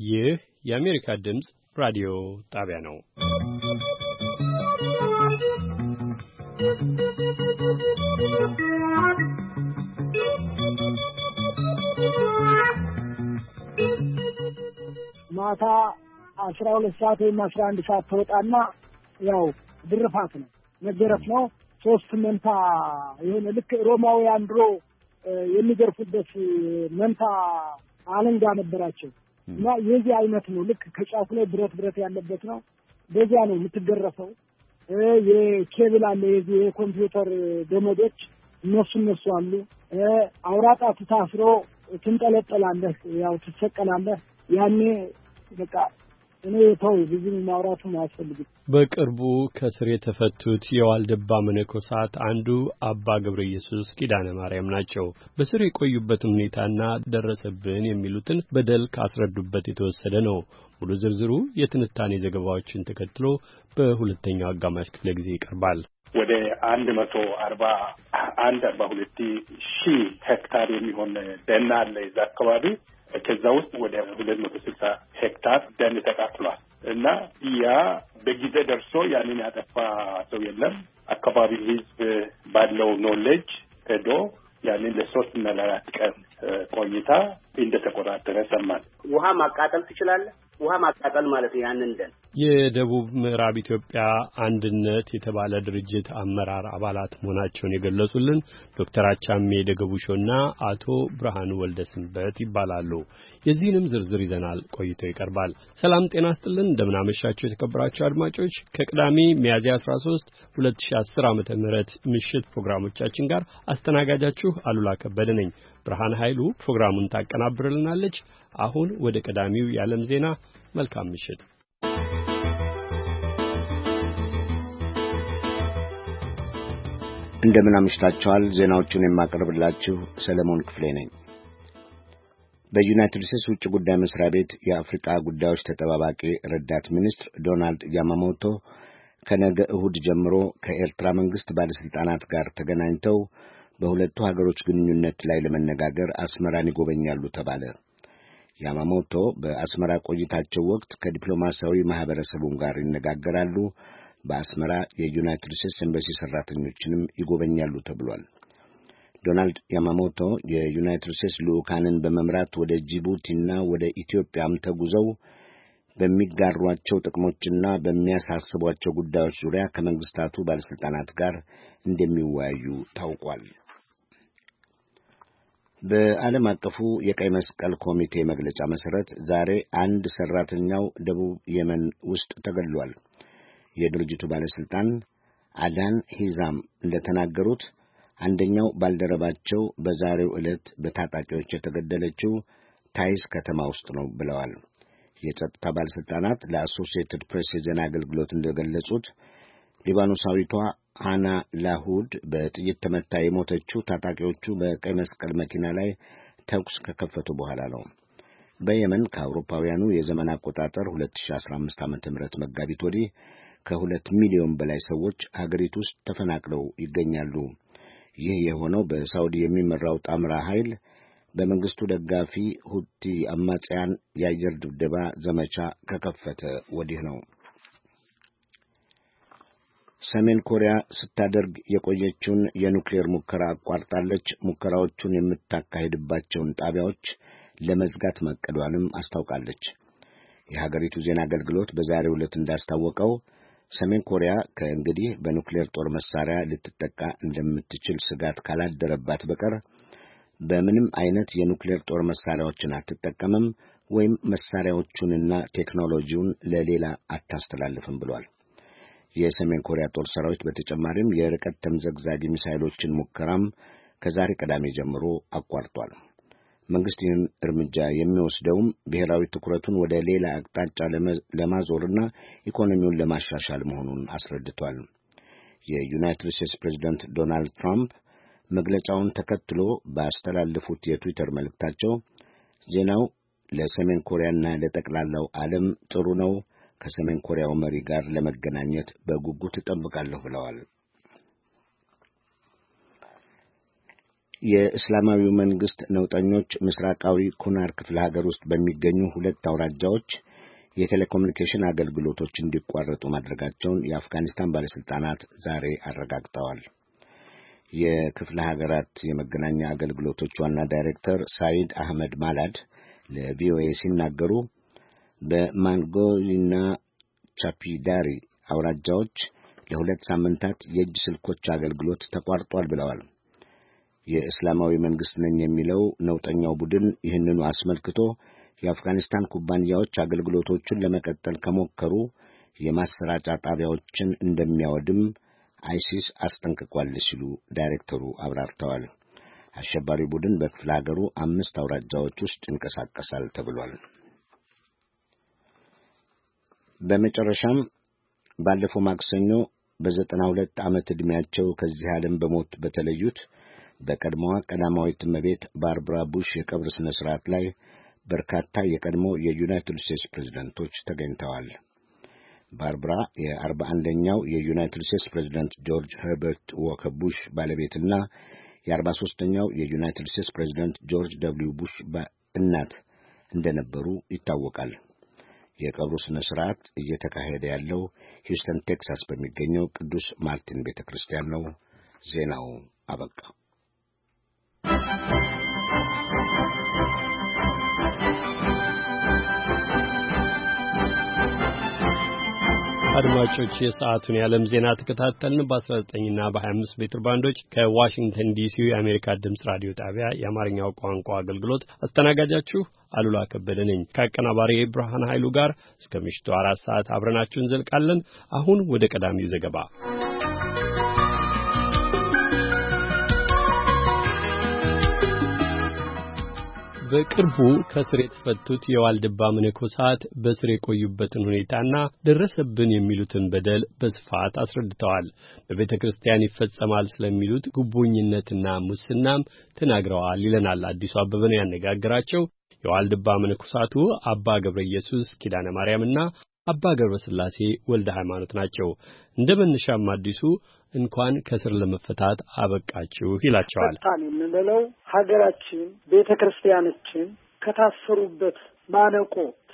ይህ የአሜሪካ ድምፅ ራዲዮ ጣቢያ ነው። ማታ 12 ሰዓት ወይም 11 ሰዓት ተወጣና ያው ድርፋት ነው መገረፍ ነው። ሶስት መንታ የሆነ ልክ ሮማውያን ድሮ የሚገርፉበት መንታ አለንጋ ነበራቸው እና የዚህ አይነት ነው። ልክ ከጫፉ ላይ ብረት ያለበት ነው። በዚያ ነው የምትገረፈው። የኬብል አለ የዚህ የኮምፒውተር ገመዶች እነሱ አሉ። አውራጣቱ ታስሮ ትንጠለጠላለህ፣ ያው ትሰቀላለህ። ያኔ በቃ እኔ ብዙ ማውራቱ አያስፈልግም። በቅርቡ ከስር የተፈቱት የዋልድባ መነኮሳት አንዱ አባ ገብረ ኢየሱስ ኪዳነ ማርያም ናቸው። በስር የቆዩበትን ሁኔታና ደረሰብን የሚሉትን በደል ካስረዱበት የተወሰደ ነው። ሙሉ ዝርዝሩ የትንታኔ ዘገባዎችን ተከትሎ በሁለተኛው አጋማሽ ክፍለ ጊዜ ይቀርባል። ወደ 142 ሺህ ሄክታር የሚሆን ደን አለ እዛ አካባቢ። ከዛ ውስጥ ወደ 260 ሄክታር ደን ተቃጥሏል እና ያ በጊዜ ደርሶ ያንን ያጠፋ ሰው የለም። አካባቢ ህዝብ ባለው ኖሌጅ ሄዶ ያንን ለ3 እና ለ4 ቀን ቆይታ እንደተቆጣጠረ ሰማን። ውሃ ማቃጠል ትችላለህ? ውሃ ማቃጠል ማለት ያንን ደን የደቡብ ምዕራብ ኢትዮጵያ አንድነት የተባለ ድርጅት አመራር አባላት መሆናቸውን የገለጹልን ዶክተር አቻሜ ደገቡሾና አቶ ብርሃኑ ወልደሰንበት ይባላሉ። የዚህንም ዝርዝር ይዘናል፣ ቆይቶ ይቀርባል። ሰላም ጤና ይስጥልን፣ እንደምን አመሻችሁ የተከበራችሁ አድማጮች። ከቅዳሜ ሚያዝያ 13 2010 ዓመተ ምህረት ምሽት ፕሮግራሞቻችን ጋር አስተናጋጃችሁ አሉላ ከበደ ነኝ። ብርሃን ኃይሉ ፕሮግራሙን ታቀናብርልናለች። አሁን ወደ ቀዳሚው የዓለም ዜና። መልካም ምሽት። እንደምን አምሽታችኋል። ዜናዎቹን የማቀርብላችሁ ሰለሞን ክፍሌ ነኝ። በዩናይትድ ስቴትስ ውጭ ጉዳይ መስሪያ ቤት የአፍሪካ ጉዳዮች ተጠባባቂ ረዳት ሚኒስትር ዶናልድ ያማሞቶ ከነገ እሁድ ጀምሮ ከኤርትራ መንግስት ባለስልጣናት ጋር ተገናኝተው በሁለቱ ሀገሮች ግንኙነት ላይ ለመነጋገር አስመራን ይጎበኛሉ ተባለ። ያማሞቶ በአስመራ ቆይታቸው ወቅት ከዲፕሎማሲያዊ ማህበረሰቡም ጋር ይነጋገራሉ። በአስመራ የዩናይትድ ስቴትስ ኤምባሲ ሰራተኞችንም ይጎበኛሉ ተብሏል። ዶናልድ ያማሞቶ የዩናይትድ ስቴትስ ልዑካንን በመምራት ወደ ጅቡቲና ወደ ኢትዮጵያም ተጉዘው በሚጋሯቸው ጥቅሞችና በሚያሳስቧቸው ጉዳዮች ዙሪያ ከመንግስታቱ ባለስልጣናት ጋር እንደሚወያዩ ታውቋል። በዓለም አቀፉ የቀይ መስቀል ኮሚቴ መግለጫ መሰረት ዛሬ አንድ ሰራተኛው ደቡብ የመን ውስጥ ተገድሏል። የድርጅቱ ባለስልጣን አዳን ሂዛም እንደተናገሩት አንደኛው ባልደረባቸው በዛሬው ዕለት በታጣቂዎች የተገደለችው ታይስ ከተማ ውስጥ ነው ብለዋል። የጸጥታ ባለስልጣናት ለአሶሲኤትድ ፕሬስ የዜና አገልግሎት እንደገለጹት ሊባኖሳዊቷ ሃና ላሁድ በጥይት ተመታ የሞተችው ታጣቂዎቹ በቀይ መስቀል መኪና ላይ ተኩስ ከከፈቱ በኋላ ነው። በየመን ከአውሮፓውያኑ የዘመን አቆጣጠር 2015 ዓ.ም መጋቢት ወዲህ ከ2 ሚሊዮን በላይ ሰዎች ሀገሪቱ ውስጥ ተፈናቅለው ይገኛሉ። ይህ የሆነው በሳውዲ የሚመራው ጣምራ ኃይል በመንግስቱ ደጋፊ ሁቲ አማጽያን የአየር ድብደባ ዘመቻ ከከፈተ ወዲህ ነው። ሰሜን ኮሪያ ስታደርግ የቆየችውን የኑክሌር ሙከራ አቋርጣለች። ሙከራዎቹን የምታካሂድባቸውን ጣቢያዎች ለመዝጋት መቀዷንም አስታውቃለች። የሀገሪቱ ዜና አገልግሎት በዛሬው ዕለት እንዳስታወቀው ሰሜን ኮሪያ ከእንግዲህ በኑክሌር ጦር መሳሪያ ልትጠቃ እንደምትችል ስጋት ካላደረባት በቀር በምንም አይነት የኑክሌር ጦር መሳሪያዎችን አትጠቀምም ወይም መሳሪያዎቹንና ቴክኖሎጂውን ለሌላ አታስተላልፍም ብሏል። የሰሜን ኮሪያ ጦር ሰራዊት በተጨማሪም የርቀት ተምዘግዛጊ ሚሳይሎችን ሙከራም ከዛሬ ቅዳሜ ጀምሮ አቋርጧል። መንግስት ይህን እርምጃ የሚወስደውም ብሔራዊ ትኩረቱን ወደ ሌላ አቅጣጫ ለማዞርና ኢኮኖሚውን ለማሻሻል መሆኑን አስረድቷል። የዩናይትድ ስቴትስ ፕሬዝዳንት ዶናልድ ትራምፕ መግለጫውን ተከትሎ ባስተላለፉት የትዊተር መልእክታቸው ዜናው ለሰሜን ኮሪያና ለጠቅላላው ዓለም ጥሩ ነው፣ ከሰሜን ኮሪያው መሪ ጋር ለመገናኘት በጉጉት እጠብቃለሁ ብለዋል። የእስላማዊው መንግስት ነውጠኞች ምስራቃዊ ኩናር ክፍለ ሀገር ውስጥ በሚገኙ 2 አውራጃዎች የቴሌኮሙኒኬሽን አገልግሎቶች እንዲቋረጡ ማድረጋቸውን የአፍጋኒስታን ባለስልጣናት ዛሬ አረጋግጠዋል። የክፍለ ሀገራት የመገናኛ አገልግሎቶች ዋና ዳይሬክተር ሳይድ አህመድ ማላድ ለቪኦኤ ሲናገሩ በማንጎይና ቻፒዳሪ አውራጃዎች ለ2 ሳምንታት የእጅ ስልኮች አገልግሎት ተቋርጧል ብለዋል። የእስላማዊ መንግስት ነኝ የሚለው ነውጠኛው ቡድን ይህንኑ አስመልክቶ የአፍጋኒስታን ኩባንያዎች አገልግሎቶቹን ለመቀጠል ከሞከሩ የማሰራጫ ጣቢያዎችን እንደሚያወድም አይሲስ አስጠንቅቋል ሲሉ ዳይሬክተሩ አብራርተዋል። አሸባሪ ቡድን በክፍለ ሀገሩ 5 አውራጃዎች ውስጥ ይንቀሳቀሳል ተብሏል። በመጨረሻም ባለፈው ማክሰኞ በ92 ዓመት ዕድሜያቸው ከዚህ ዓለም በሞት በተለዩት በቀድሞዋ ቀዳማዊት እመቤት ባርባራ ቡሽ የቀብር ስነ ስርዓት ላይ በርካታ የቀድሞ የዩናይትድ ስቴትስ ፕሬዝዳንቶች ተገኝተዋል። ባርባራ የ41ኛው የዩናይትድ ስቴትስ ፕሬዝዳንት ጆርጅ ኸርበርት ዎከር ቡሽ ባለቤትና የ43ኛው የዩናይትድ ስቴትስ ፕሬዝዳንት ጆርጅ ደብሊው ቡሽ እናት እንደነበሩ ይታወቃል። የቀብሩ ስነ ስርዓት እየተካሄደ ያለው ሂውስተን ቴክሳስ በሚገኘው ቅዱስ ማርቲን ቤተክርስቲያን ነው። ዜናው አበቃ። አድማጮች የሰዓቱን የዓለም ዜና ተከታተልን። በ19ና በ25 ሜትር ባንዶች ከዋሽንግተን ዲሲ የአሜሪካ ድምጽ ራዲዮ ጣቢያ የአማርኛው ቋንቋ አገልግሎት አስተናጋጃችሁ አሉላ ከበደ ነኝ። ከአቀናባሪ ብርሃን ኃይሉ ጋር እስከ ምሽቱ 4 ሰዓት አብረናችሁ እንዘልቃለን። አሁን ወደ ቀዳሚው ዘገባ በቅርቡ ከስር የተፈቱት የዋልድባ መነኮሳት በስር የቆዩበትን ሁኔታና ደረሰብን የሚሉትን በደል በስፋት አስረድተዋል። በቤተ ክርስቲያን ይፈጸማል ስለሚሉት ጉቦኝነትና ሙስናም ተናግረዋል ይለናል አዲሱ አበበ ነው ያነጋገራቸው። የዋልድባ መነኮሳቱ አባ ገብረ ኢየሱስ ኪዳነ ማርያምና አባ ገብረ ስላሴ ወልደ ሃይማኖት ናቸው። እንደ መነሻም አዲሱ እንኳን ከስር ለመፈታት አበቃችሁ ይላቸዋል። ፈታን የምንለው ሀገራችን ቤተክርስቲያኖችን ከታሰሩበት ማነቆ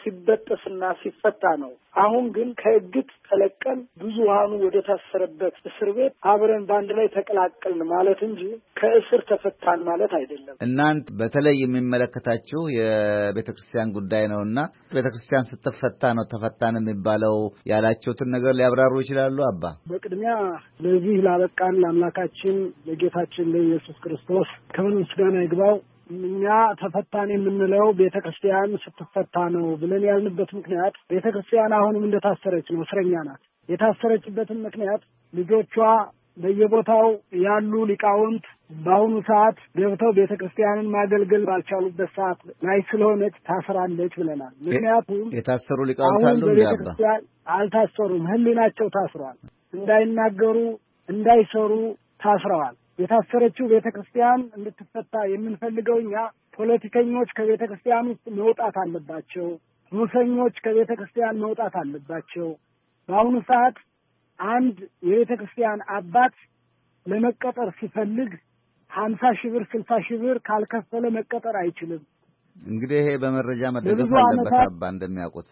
ሲበጠስና ሲፈታ ነው። አሁን ግን ከእግት ተለቀን ብዙሃኑ ወደ ታሰረበት እስር ቤት አብረን ባንድ ላይ ተቀላቀልን ማለት እንጂ ከእስር ተፈታን ማለት አይደለም። እናንት በተለይ የሚመለከታችሁ የቤተክርስቲያን ጉዳይ ነውና ቤተክርስቲያን ስትፈታ ነው ተፈታን የሚባለው ያላችሁትን ነገር ሊያብራሩ ይችላሉ? አባ በቅድሚያ ለዚህ ላበቃን ለአምላካችን ለጌታችን ለኢየሱስ ክርስቶስ ክብር ምስጋና ይግባው። እኛ ተፈታን የምንለው ቤተክርስቲያን ስትፈታ ነው ብለን ያልንበት ምክንያት ቤተክርስቲያን አሁንም እንደታሰረች ነው፣ እስረኛ ናት። የታሰረችበትን ምክንያት ልጆቿ በየቦታው ያሉ ሊቃውንት በአሁኑ ሰዓት ገብተው ቤተክርስቲያንን ማገልገል ባልቻሉበት ሰዓት ላይ ስለሆነች ታስራለች ብለናል። ምክንያቱም የታሰሩ ሊቃውንት አሉ ቤተክርስቲያን አልታሰሩም፣ ህሊናቸው ታስሯል። እንዳይናገሩ እንዳይሰሩ ታስረዋል። የታሰረችው ቤተክርስቲያን እንድትፈታ የምንፈልገው እኛ ፖለቲከኞች ከቤተክርስቲያን ውስጥ መውጣት አለባቸው። ሙሰኞች ከቤተክርስቲያን መውጣት አለባቸው። በአሁኑ ሰዓት አንድ የቤተክርስቲያን አባት ለመቀጠር ሲፈልግ 50,000 ብር 60,000 ብር ካልከፈለ መቀጠር አይችልም። እንግዲህ ይሄ በመረጃ መደገፍ አለበት አባ እንደሚያውቁት።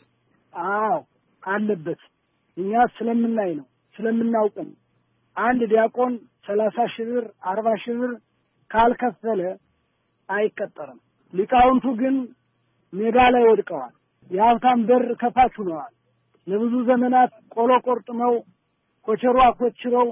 አዎ አለበት። እኛ ስለምናይ ነው ስለምናውቅ ነው። አንድ ዲያቆን 30,000 ብር 40,000 ብር ካልከፈለ አይቀጠርም። ሊቃውንቱ ግን ሜዳ ላይ ወድቀዋል። የሀብታም በር ከፋች ሆነዋል። ለብዙ ዘመናት ቆሎ ቆርጥመው ኮቸሮ አኮችረው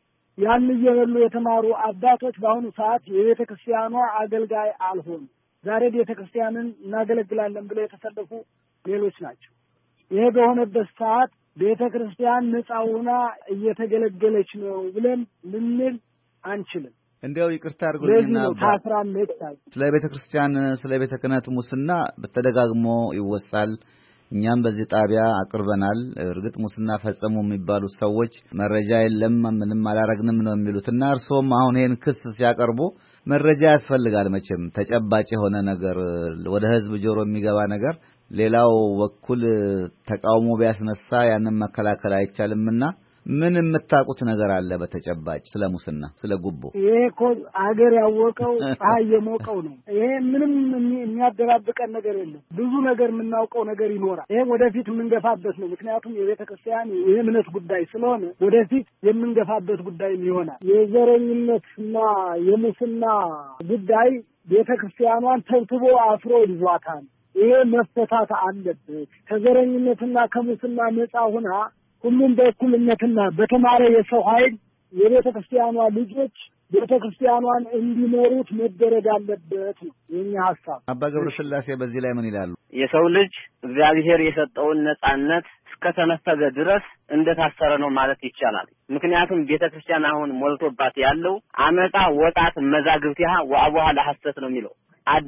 ያን እየበሉ የተማሩ አባቶች በአሁኑ ሰዓት የቤተክርስቲያኗ አገልጋይ አልሆኑ። ዛሬ ቤተክርስቲያንን እናገለግላለን ብለው የተሰለፉ ሌሎች ናቸው። ይሄ በሆነበት ሰዓት ቤተክርስቲያን ነጻ ሆና እየተገለገለች ነው ብለን ልንል አንችልም። እንዲያው ይቅርታ አድርጉልኝና ታስራለች። ስለ ቤተክርስቲያን ስለ ቤተ ክህነት ሙስና በተደጋግሞ ይወሳል። እኛም በዚህ ጣቢያ አቅርበናል። እርግጥ ሙስና ፈጸሙ የሚባሉት ሰዎች መረጃ የለም ምንም አላረግንም ነው የሚሉትና እርሶም አሁን ይሄን ክስ ሲያቀርቡ መረጃ ያስፈልጋል። መቼም ተጨባጭ የሆነ ነገር ወደ ህዝብ ጆሮ የሚገባ ነገር ሌላው በኩል ተቃውሞ ቢያስነሳ ያንን መከላከል አይቻልምና ምን የምታውቁት ነገር አለ በተጨባጭ ስለ ሙስና ስለ ጉቦ? ይሄ እኮ አገር ያወቀው ፀሐይ የሞቀው ነው። ይሄ ምንም የሚያደራብቀን ነገር የለም። ብዙ ነገር የምናውቀው ነገር ይኖራል። ይሄ ወደፊት የምንገፋበት ነው። ምክንያቱም የቤተ ክርስቲያን የእምነት ጉዳይ ስለሆነ ወደፊት የምንገፋበት ጉዳይ ይሆናል። የዘረኝነትና የሙስና ጉዳይ ቤተ ክርስቲያኗን ተብትቦ አስሮ ይዟታል። ይሄ መፈታት አለበት። ከዘረኝነትና ከሙስና ነፃ ሆና ሁሉም በእኩልነትና በተማረ የሰው ኃይል የቤተ ክርስቲያኗ ልጆች ቤተ ክርስቲያኗን እንዲመሩት መደረግ አለበት ነው የኛ ሐሳብ። አባ ገብረ ሥላሴ በዚህ ላይ ምን ይላሉ? የሰው ልጅ እግዚአብሔር የሰጠውን ነጻነት እስከተነፈገ ድረስ እንደታሰረ ነው ማለት ይቻላል። ምክንያቱም ቤተ ክርስቲያን አሁን ሞልቶባት ያለው አመጣ ወጣት መዛግብቲያ ወአቡሃ ለሐሰት ነው የሚለው።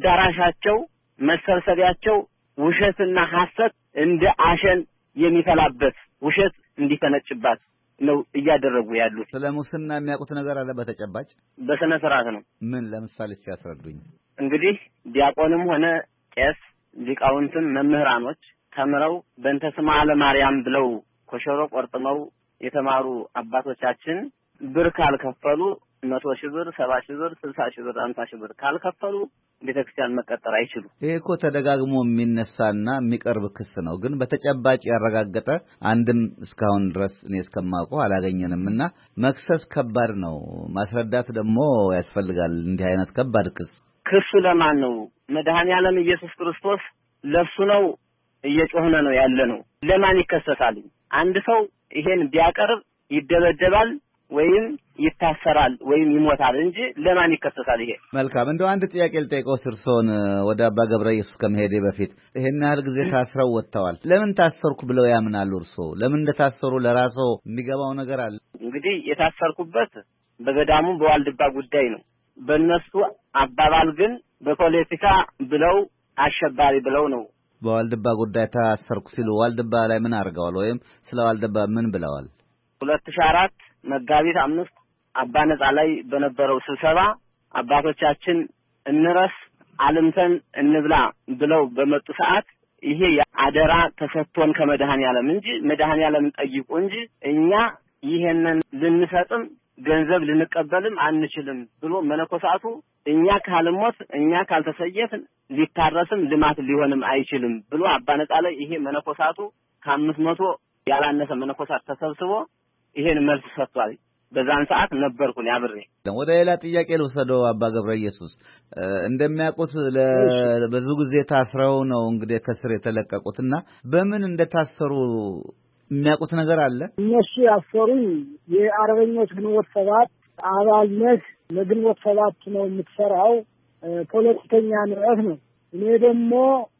አዳራሻቸው መሰብሰቢያቸው ውሸትና ሐሰት እንደ አሸን የሚፈላበት ውሸት እንዲተነጭባት ነው እያደረጉ ያሉት። ስለ ሙስና የሚያውቁት ነገር አለ በተጨባጭ? በስነ ስርዓት ነው። ምን ለምሳሌ ሲያስረዱኝ? እንግዲህ ዲያቆንም ሆነ ቄስ ሊቃውንትም መምህራኖች ተምረው በእንተ ስማ ለማርያም ብለው ኮሸሮ ቆርጥመው የተማሩ አባቶቻችን ብር ካልከፈሉ 100,000 ብር 70,000 ብር 60,000 ብር 50,000 ብር ካልከፈሉ ቤተክርስቲያን መቀጠር አይችሉ። ይሄ እኮ ተደጋግሞ የሚነሳና የሚቀርብ ክስ ነው። ግን በተጨባጭ ያረጋገጠ አንድም እስካሁን ድረስ እኔ እስከማውቀው አላገኘንምና መክሰስ ከባድ ነው። ማስረዳት ደግሞ ያስፈልጋል። እንዲህ አይነት ከባድ ክስ ለማን ነው? መድኃኔዓለም ኢየሱስ ክርስቶስ ለሱ ነው እየጮህነ ነው ያለ ነው። ለማን ይከሰሳል? አንድ ሰው ይሄን ቢያቀርብ ይደበደባል ወይም ይታሰራል ወይም ይሞታል እንጂ ለማን ይከሰሳል? ይሄ መልካም። እንደው አንድ ጥያቄ ልጠይቀው እርሶን ወደ አባ ገብረ ኢየሱስ ከመሄዴ በፊት ይሄን ያህል ጊዜ ታስረው ወጥተዋል። ለምን ታሰርኩ ብለው ያምናሉ እርሶ? ለምን እንደታሰሩ ለራሶ የሚገባው ነገር አለ? እንግዲህ የታሰርኩበት በገዳሙ በዋልድባ ጉዳይ ነው። በእነሱ አባባል ግን በፖለቲካ ብለው አሸባሪ ብለው ነው። በዋልድባ ጉዳይ ታሰርኩ ሲሉ ዋልድባ ላይ ምን አድርገዋል? ወይም ስለ ዋልድባ ምን ብለዋል? 2004 መጋቢት 5 አባ ነጻ ላይ በነበረው ስብሰባ አባቶቻችን እንረስ አለምተን እንብላ ብለው በመጡ ሰዓት ይሄ አደራ ተሰጥቶን ከመድኃኔዓለም እንጂ መድኃኔዓለም ጠይቁ እንጂ እኛ ይሄንን ልንሰጥም ገንዘብ ልንቀበልም አንችልም ብሎ መነኮሳቱ እኛ ካልሞት እኛ ካልተሰየፍን ሊታረስም ልማት ሊሆንም አይችልም ብሎ አባ ነጻ ላይ ይሄ መነኮሳቱ ከ500 ያላነሰ መነኮሳት ተሰብስቦ ይሄን መልስ ሰጥቷል። በዛን ሰዓት ነበርኩኝ አብሬ። ወደ ሌላ ጥያቄ ልወሰደው አባ ገብረ ኢየሱስ እንደሚያውቁት ለብዙ ጊዜ ታስረው ነው እንግዲህ ከስር የተለቀቁትና በምን እንደታሰሩ የሚያውቁት ነገር አለ? እነሱ ያሰሩኝ የአርበኞች ግንቦት ሰባት አባል ነህ፣ ለግንቦት ሰባት ነው የምትሰራው፣ ፖለቲከኛ ነህ ነው። እኔ ደግሞ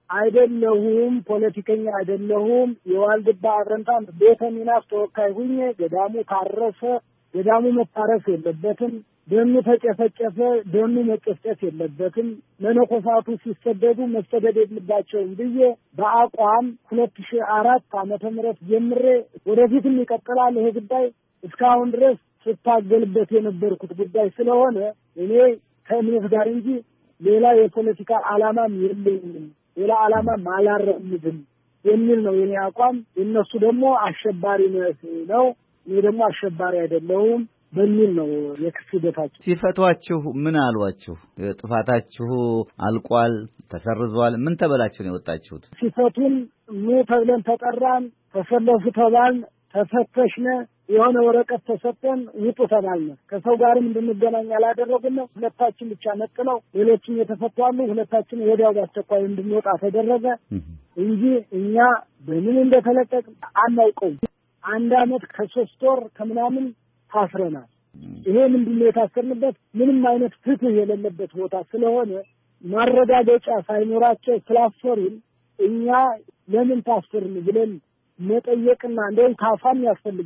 አይደለሁም፣ ፖለቲከኛ አይደለሁም። የዋልድባ አብረንታን ቤተ ሚናስ ተወካይ ሁኜ ገዳሙ ታረሰ፣ ገዳሙ መታረስ የለበትም፣ ደኑ ተጨፈጨፈ፣ ደኑ መጨፍጨፍ የለበትም፣ መነኮሳቱ ሲሰደዱ መሰደድ የለባቸውም ብዬ በአቋም 2004 ዓመተ ምህረት ጀምሬ ወደፊትም ይቀጥላል ይሄ ጉዳይ እስካሁን ድረስ ስታገልበት የነበርኩት ጉዳይ ስለሆነ እኔ ከእምነት ጋር እንጂ ሌላ የፖለቲካ ዓላማም የለኝም፣ ሌላ ዓላማም አላራምድም የሚል ነው የኔ አቋም። እነሱ ደግሞ አሸባሪ ነው፣ እኔ ደግሞ አሸባሪ አይደለሁም በሚል ነው የክስ ሂደታቸው። ሲፈቷችሁ ምን አሏችሁ? ጥፋታችሁ አልቋል፣ ተሰርዟል፣ ምን ተበላችሁ ነው የወጣችሁት? ሲፈቱን ኑ ተብለን ተጠራን፣ ተሰለፉ ተባልን፣ ተፈተሽነ፣ የሆነ ወረቀት ተሰጠን፣ ውጡ ተባልን። ከሰው ጋርም እንድንገናኝ አላደረጉን። ሁለታችን ብቻ ነጥለው ሌሎችም የተፈቷሉ። ሁለታችን ወዲያው በአስቸኳይ እንድንወጣ ተደረገ እንጂ እኛ በምን እንደተለቀቅ አናውቀውም። 1 ዓመት ከ3 ወር ከምናምን ታስረናል። ይሄ ምንድነው የታሰርንበት? ምንም አይነት ፍትህ የሌለበት ቦታ ስለሆነ ማረጋገጫ ሳይኖራቸው ስላሰሩን እኛ ለምን ታሰርን ብለን መጠየቅና እንደውም ካሳም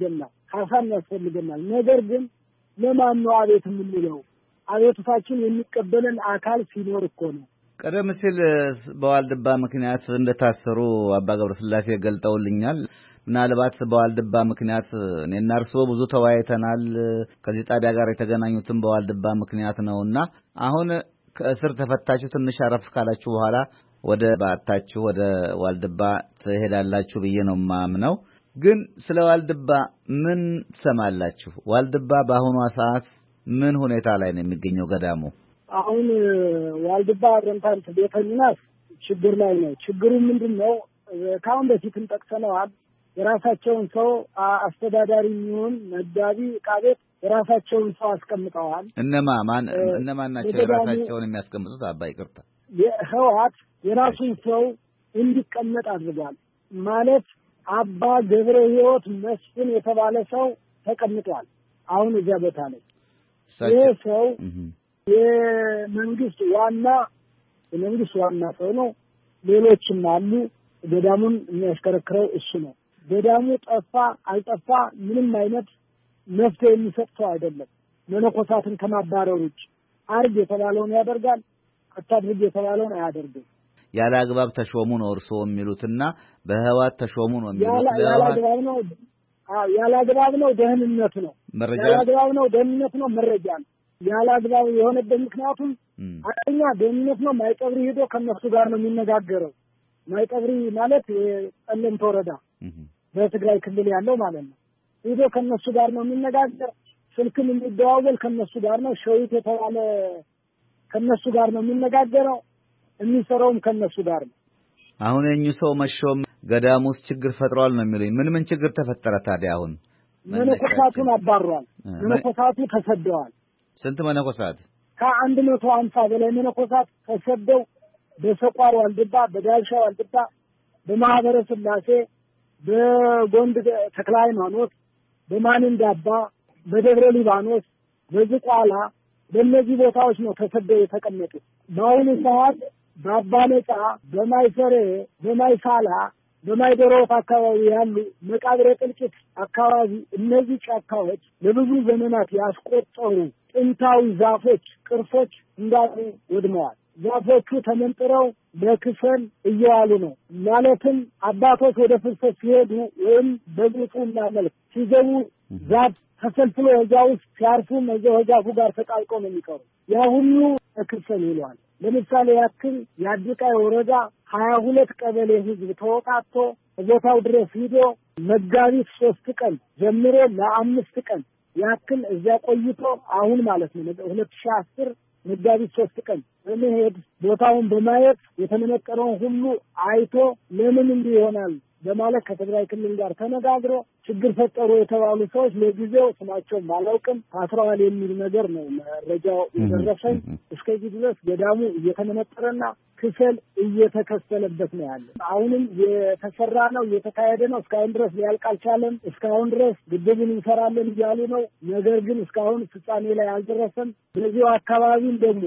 ያስፈልገናል። ነገር ግን ለማን ነው አቤት የምንለው? አቤቱታችን የሚቀበለን አካል ሲኖር እኮ ነው። ቀደም ሲል በዋልድባ ምክንያት እንደታሰሩ አባ ገብረ ሥላሴ ገልጠውልኛል። ምናልባት በዋልድባ ምክንያት እኔና እርስዎ ብዙ ተወያይተናል። ከዚህ ጣቢያ ጋር የተገናኙትም በዋልድባ ምክንያት ነውና አሁን ከእስር ተፈታችሁ ትንሽ አረፍ ካላችሁ በኋላ ወደ ባታችሁ ወደ ዋልድባ ትሄዳላችሁ ብዬ ነው የማምነው። ግን ስለ ዋልድባ ምን ትሰማላችሁ? ዋልድባ በአሁኗ ሰዓት ምን ሁኔታ ላይ ነው የሚገኘው ገዳሙ? አሁን ዋልድባ ረንታንት ቤተሚናስ ችግር ላይ ነው። ችግሩ ምንድነው? ካሁን በፊትም ጠቅሰነዋል። የራሳቸውን ሰው አስተዳዳሪ የሚሆን መጋቢ ዕቃ ቤት የራሳቸውን ሰው አስቀምጠዋል። እነማን ናቸው የራሳቸውን የሚያስቀምጡት? አባ ይቅርታ፣ የህወሓት የራሱን ሰው እንዲቀመጥ አድርጓል። ማለት አባ ገብረ ሕይወት መስፍን የተባለ ሰው ተቀምጧል። አሁን እዚያ ቦታ ላይ ይህ ሰው የመንግስት ዋና ሰው ነው። ሌሎችም አሉ። ገዳሙን የሚያሽከረክረው እሱ ነው። ገዳሙ ጠፋ አልጠፋ ምንም አይነት መፍትሄ የሚሰጥ ሰው አይደለም። መነኮሳትን ከማባረር ውጭ አርግ የተባለውን ያደርጋል፣ አታድርግ የተባለውን አያደርግም። ያለ አግባብ ተሾሙ ነው እርስዎ የሚሉትና በህወሓት ተሾሙ ነው የሚሉት? ያለ አግባብ ነው ደህንነት ነው። ያለ አግባብ ነው ደህንነት ነው መረጃ ነው። ያለ አግባብ የሆነበት ምክንያቱም አንደኛ ደህንነት ነው። ማይቀብሪ ሄዶ ከነሱ ጋር ነው የሚነጋገረው። ማይቀብሪ ማለት የጠለምት ወረዳ በትግራይ ክልል ያለው ማለት ነው። ሄዶ ከነሱ ጋር ነው የሚነጋገር። ስልክም የሚደዋወል ከነሱ ጋር ነው። ሸዊት የተባለ ከነሱ ጋር ነው የሚነጋገረው። የሚሰራውም ከነሱ ጋር ነው። አሁን የኙ ሰው መሾም ገዳሙ ውስጥ ችግር ፈጥሯል ነው የሚሉኝ። ምን ችግር ተፈጠረ ታዲያ? አሁን መነኮሳቱን አባሯል። መነኮሳቱ ተሰደዋል። ስንት መነኮሳት? ከ150 በላይ መነኮሳት ተሰደው በሰቋር ዋልድባ፣ በዳልሻ ዋልድባ፣ በማህበረ ስላሴ፣ በጎንድ ተክለ ሃይማኖት፣ በማንንዳባ፣ በደብረ ሊባኖስ፣ በዝቋላ በእነዚህ ቦታዎች ነው ተሰደው የተቀመጡት። በአሁኑ ሰዓት በአባነጻ፣ በማይሰሬ፣ በማይሳላ፣ በማይደሮት አካባቢ ያሉ መቃብረ ጥልቂት አካባቢ እነዚህ ጫካዎች ለብዙ ዘመናት ያስቆጠሩ ጥንታዊ ዛፎች፣ ቅርሶች እንዳሉ ወድመዋል። ዛፎቹ ተመንጥረው ለክሰል እየዋሉ ነው። ማለትም አባቶች ወደ ፍልሰት ሲሄዱ ወይም በብፁዕና መልክ ሲገቡ ዛፍ ተሰልፍሎ እዛ ውስጥ ሲያርፉ ዛፉ ጋር ተጣልቀው ነው የሚቀሩ። ያ ሁሉ ክሰል ይለዋል። ለምሳሌ ያክል የአዲቃይ ወረዳ 22 ቀበሌ ህዝብ ተወጣጥቶ ቦታው ድረስ ሂዶ መጋቢት 3 ቀን ጀምሮ ለ5 ቀን ያክል እዚያ ቆይቶ አሁን ማለት ነው 2010 መጋቢት 3 ቀን በመሄድ ቦታውን በማየት የተመነቀረውን ሁሉ አይቶ ለምን እንዲህ ይሆናል በማለት ከትግራይ ክልል ጋር ተነጋግሮ ችግር ፈጠሩ የተባሉ ሰዎች ለጊዜው ስማቸውን ባላውቅም ታስረዋል የሚል ነገር ነው መረጃው የደረሰኝ። እስከዚህ ድረስ ገዳሙ እየተመነጠረና ክሰል እየተከሰለበት ነው ያለው። አሁንም የተሰራ ነው እየተካሄደ ነው። እስካሁን ድረስ ሊያልቅ አልቻለም። እስካሁን ድረስ ግድቡን እንሰራለን እያሉ ነው። ነገር ግን እስካሁን ፍጻሜ ላይ አልደረሰም። በዚሁ አካባቢም ደግሞ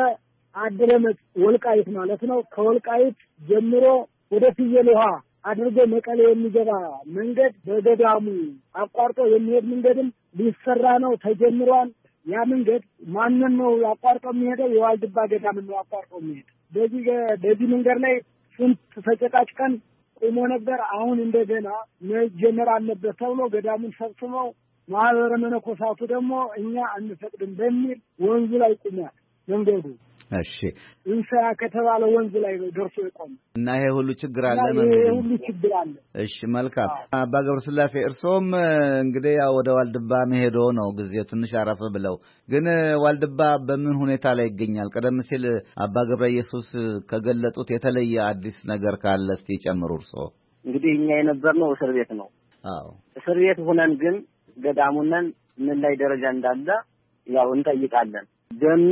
ከአድረመጥ ወልቃይት ማለት ነው ከወልቃይት ጀምሮ ወደ ፍየል ውሃ አድርጎ መቀሌ የሚገባ መንገድ በገዳሙ አቋርጦ የሚሄድ መንገድም ሊሰራ ነው ተጀምሯል። ያ መንገድ ማንን ነው አቋርጦ የሚሄደው? የዋልድባ ገዳም ነው አቋርጦ የሚሄድ። በዚህ መንገድ ላይ ስንት ተጨቃጭቀን ቆሞ ነበር። አሁን እንደገና መጀመር አለበት ተብሎ ገዳሙን ሰብስበው ማህበረ መነኮሳቱ ደግሞ እኛ አንፈቅድም በሚል ወንዙ ላይ ቆሟል መንገዱ። እሺ እንሰራ ከተባለ ወንዝ ላይ ደርሶ የቆመ እና ይሄ ሁሉ ችግር አለ ማለት ነው። ይሄ ሁሉ ችግር አለ። እሺ መልካም። አባ ገብረ ስላሴ እርሶም እንግዲህ ያው ወደ ዋልድባ መሄዶ ነው ጊዜው ትንሽ አረፈ ብለው፣ ግን ዋልድባ በምን ሁኔታ ላይ ይገኛል? ቀደም ሲል አባ ገብረ ኢየሱስ ከገለጡት የተለየ አዲስ ነገር ካለ እስቲ ጨምሩ እርሶ። እንግዲህ እኛ የነበርነው እስር ቤት ነው። አዎ እስር ቤት ሆነን ግን ገዳሙነን ምን ላይ ደረጃ እንዳለ ያው እንጠይቃለን። ደኑ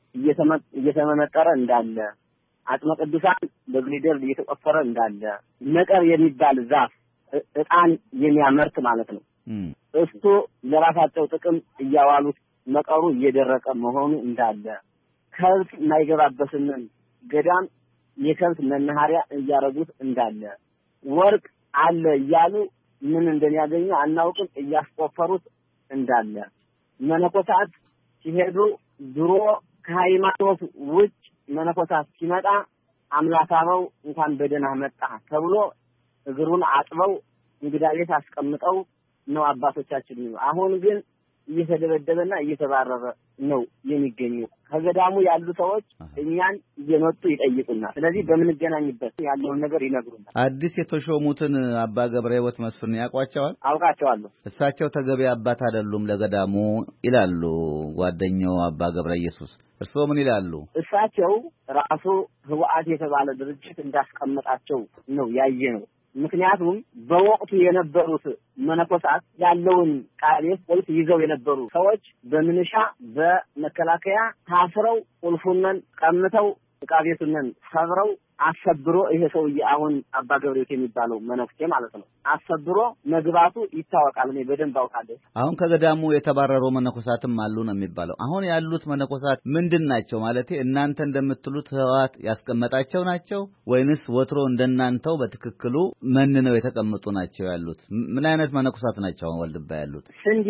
እየተመነጠረ እንዳለ፣ አጽመ ቅዱሳን በግሊደር እየተቆፈረ እንዳለ፣ ነቀር የሚባል ዛፍ ዕጣን የሚያመርት ማለት ነው እሱ ለራሳቸው ጥቅም እያዋሉት መቀሩ እየደረቀ መሆኑ እንዳለ፣ ከብት የማይገባበትን ገዳም የከብት መናኸሪያ እያረጉት እንዳለ፣ ወርቅ አለ እያሉ ምን እንደሚያገኙ አናውቅም እያስቆፈሩት እንዳለ፣ መነኮሳት ሲሄዱ ድሮ ከሃይማኖት ውጭ መነኮሳት ሲመጣ አምላካቸው እንኳን በደህና መጣ ተብሎ እግሩን አጥበው እንግዳ ቤት አስቀምጠው ነው አባቶቻችን። አሁን ግን እየተደበደበና እየተባረረ ነው የሚገኙ። ከገዳሙ ያሉ ሰዎች እኛን እየመጡ ይጠይቁናል። ስለዚህ በምንገናኝበት ያለውን ነገር ይነግሩናል። አዲስ የተሾሙትን አባ ገብረ ሕይወት መስፍን ያውቋቸዋል? አውቃቸዋለሁ። እሳቸው ተገቢ አባት አይደሉም ለገዳሙ ይላሉ ጓደኛው አባ ገብረ ኢየሱስ። እርስዎ ምን ይላሉ? እሳቸው ራሱ ህወሓት የተባለ ድርጅት እንዳስቀመጣቸው ነው ያየነው። ምክንያቱም በወቅቱ የነበሩት መነኮሳት ያለውን ቃሌት ቁልፍ ይዘው የነበሩ ሰዎች በምንሻ በመከላከያ ታስረው ቁልፉንን ቀምተው ዕቃ ቤቱንን ሰብረው አሰብሮ ይሄ ሰውዬ አሁን አባ ገብረሕይወት የሚባለው መነኩሴ ማለት ነው አሰብሮ መግባቱ ይታወቃል። እኔ በደንብ አውቃለሁ። አሁን ከገዳሙ የተባረሩ መነኮሳትም አሉ ነው የሚባለው። አሁን ያሉት መነኮሳት ምንድን ናቸው? ማለቴ እናንተ እንደምትሉት ህወሓት ያስቀመጣቸው ናቸው ወይንስ ወትሮ እንደናንተው በትክክሉ መንነው የተቀመጡ ናቸው ያሉት? ምን አይነት መነኮሳት ናቸው አሁን ወልድባ ያሉት? ስንዴ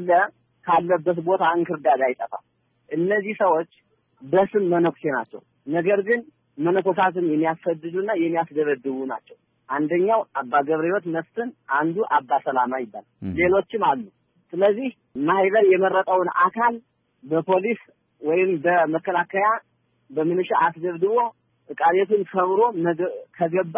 ካለበት ቦታ እንክርዳድ አይጠፋም። እነዚህ ሰዎች በስም መነኩሴ ናቸው። ነገር ግን መነኮሳትን የሚያሰድዱና የሚያስደበድቡ ናቸው። አንደኛው አባ ገብረሕይወት መስፍን፣ አንዱ አባ ሰላማ ይባላል። ሌሎችም አሉ። ስለዚህ ማህበር የመረጠውን አካል በፖሊስ ወይም በመከላከያ በምንሻ አስደብድቦ ዕቃ ቤቱን ሰብሮ ከገባ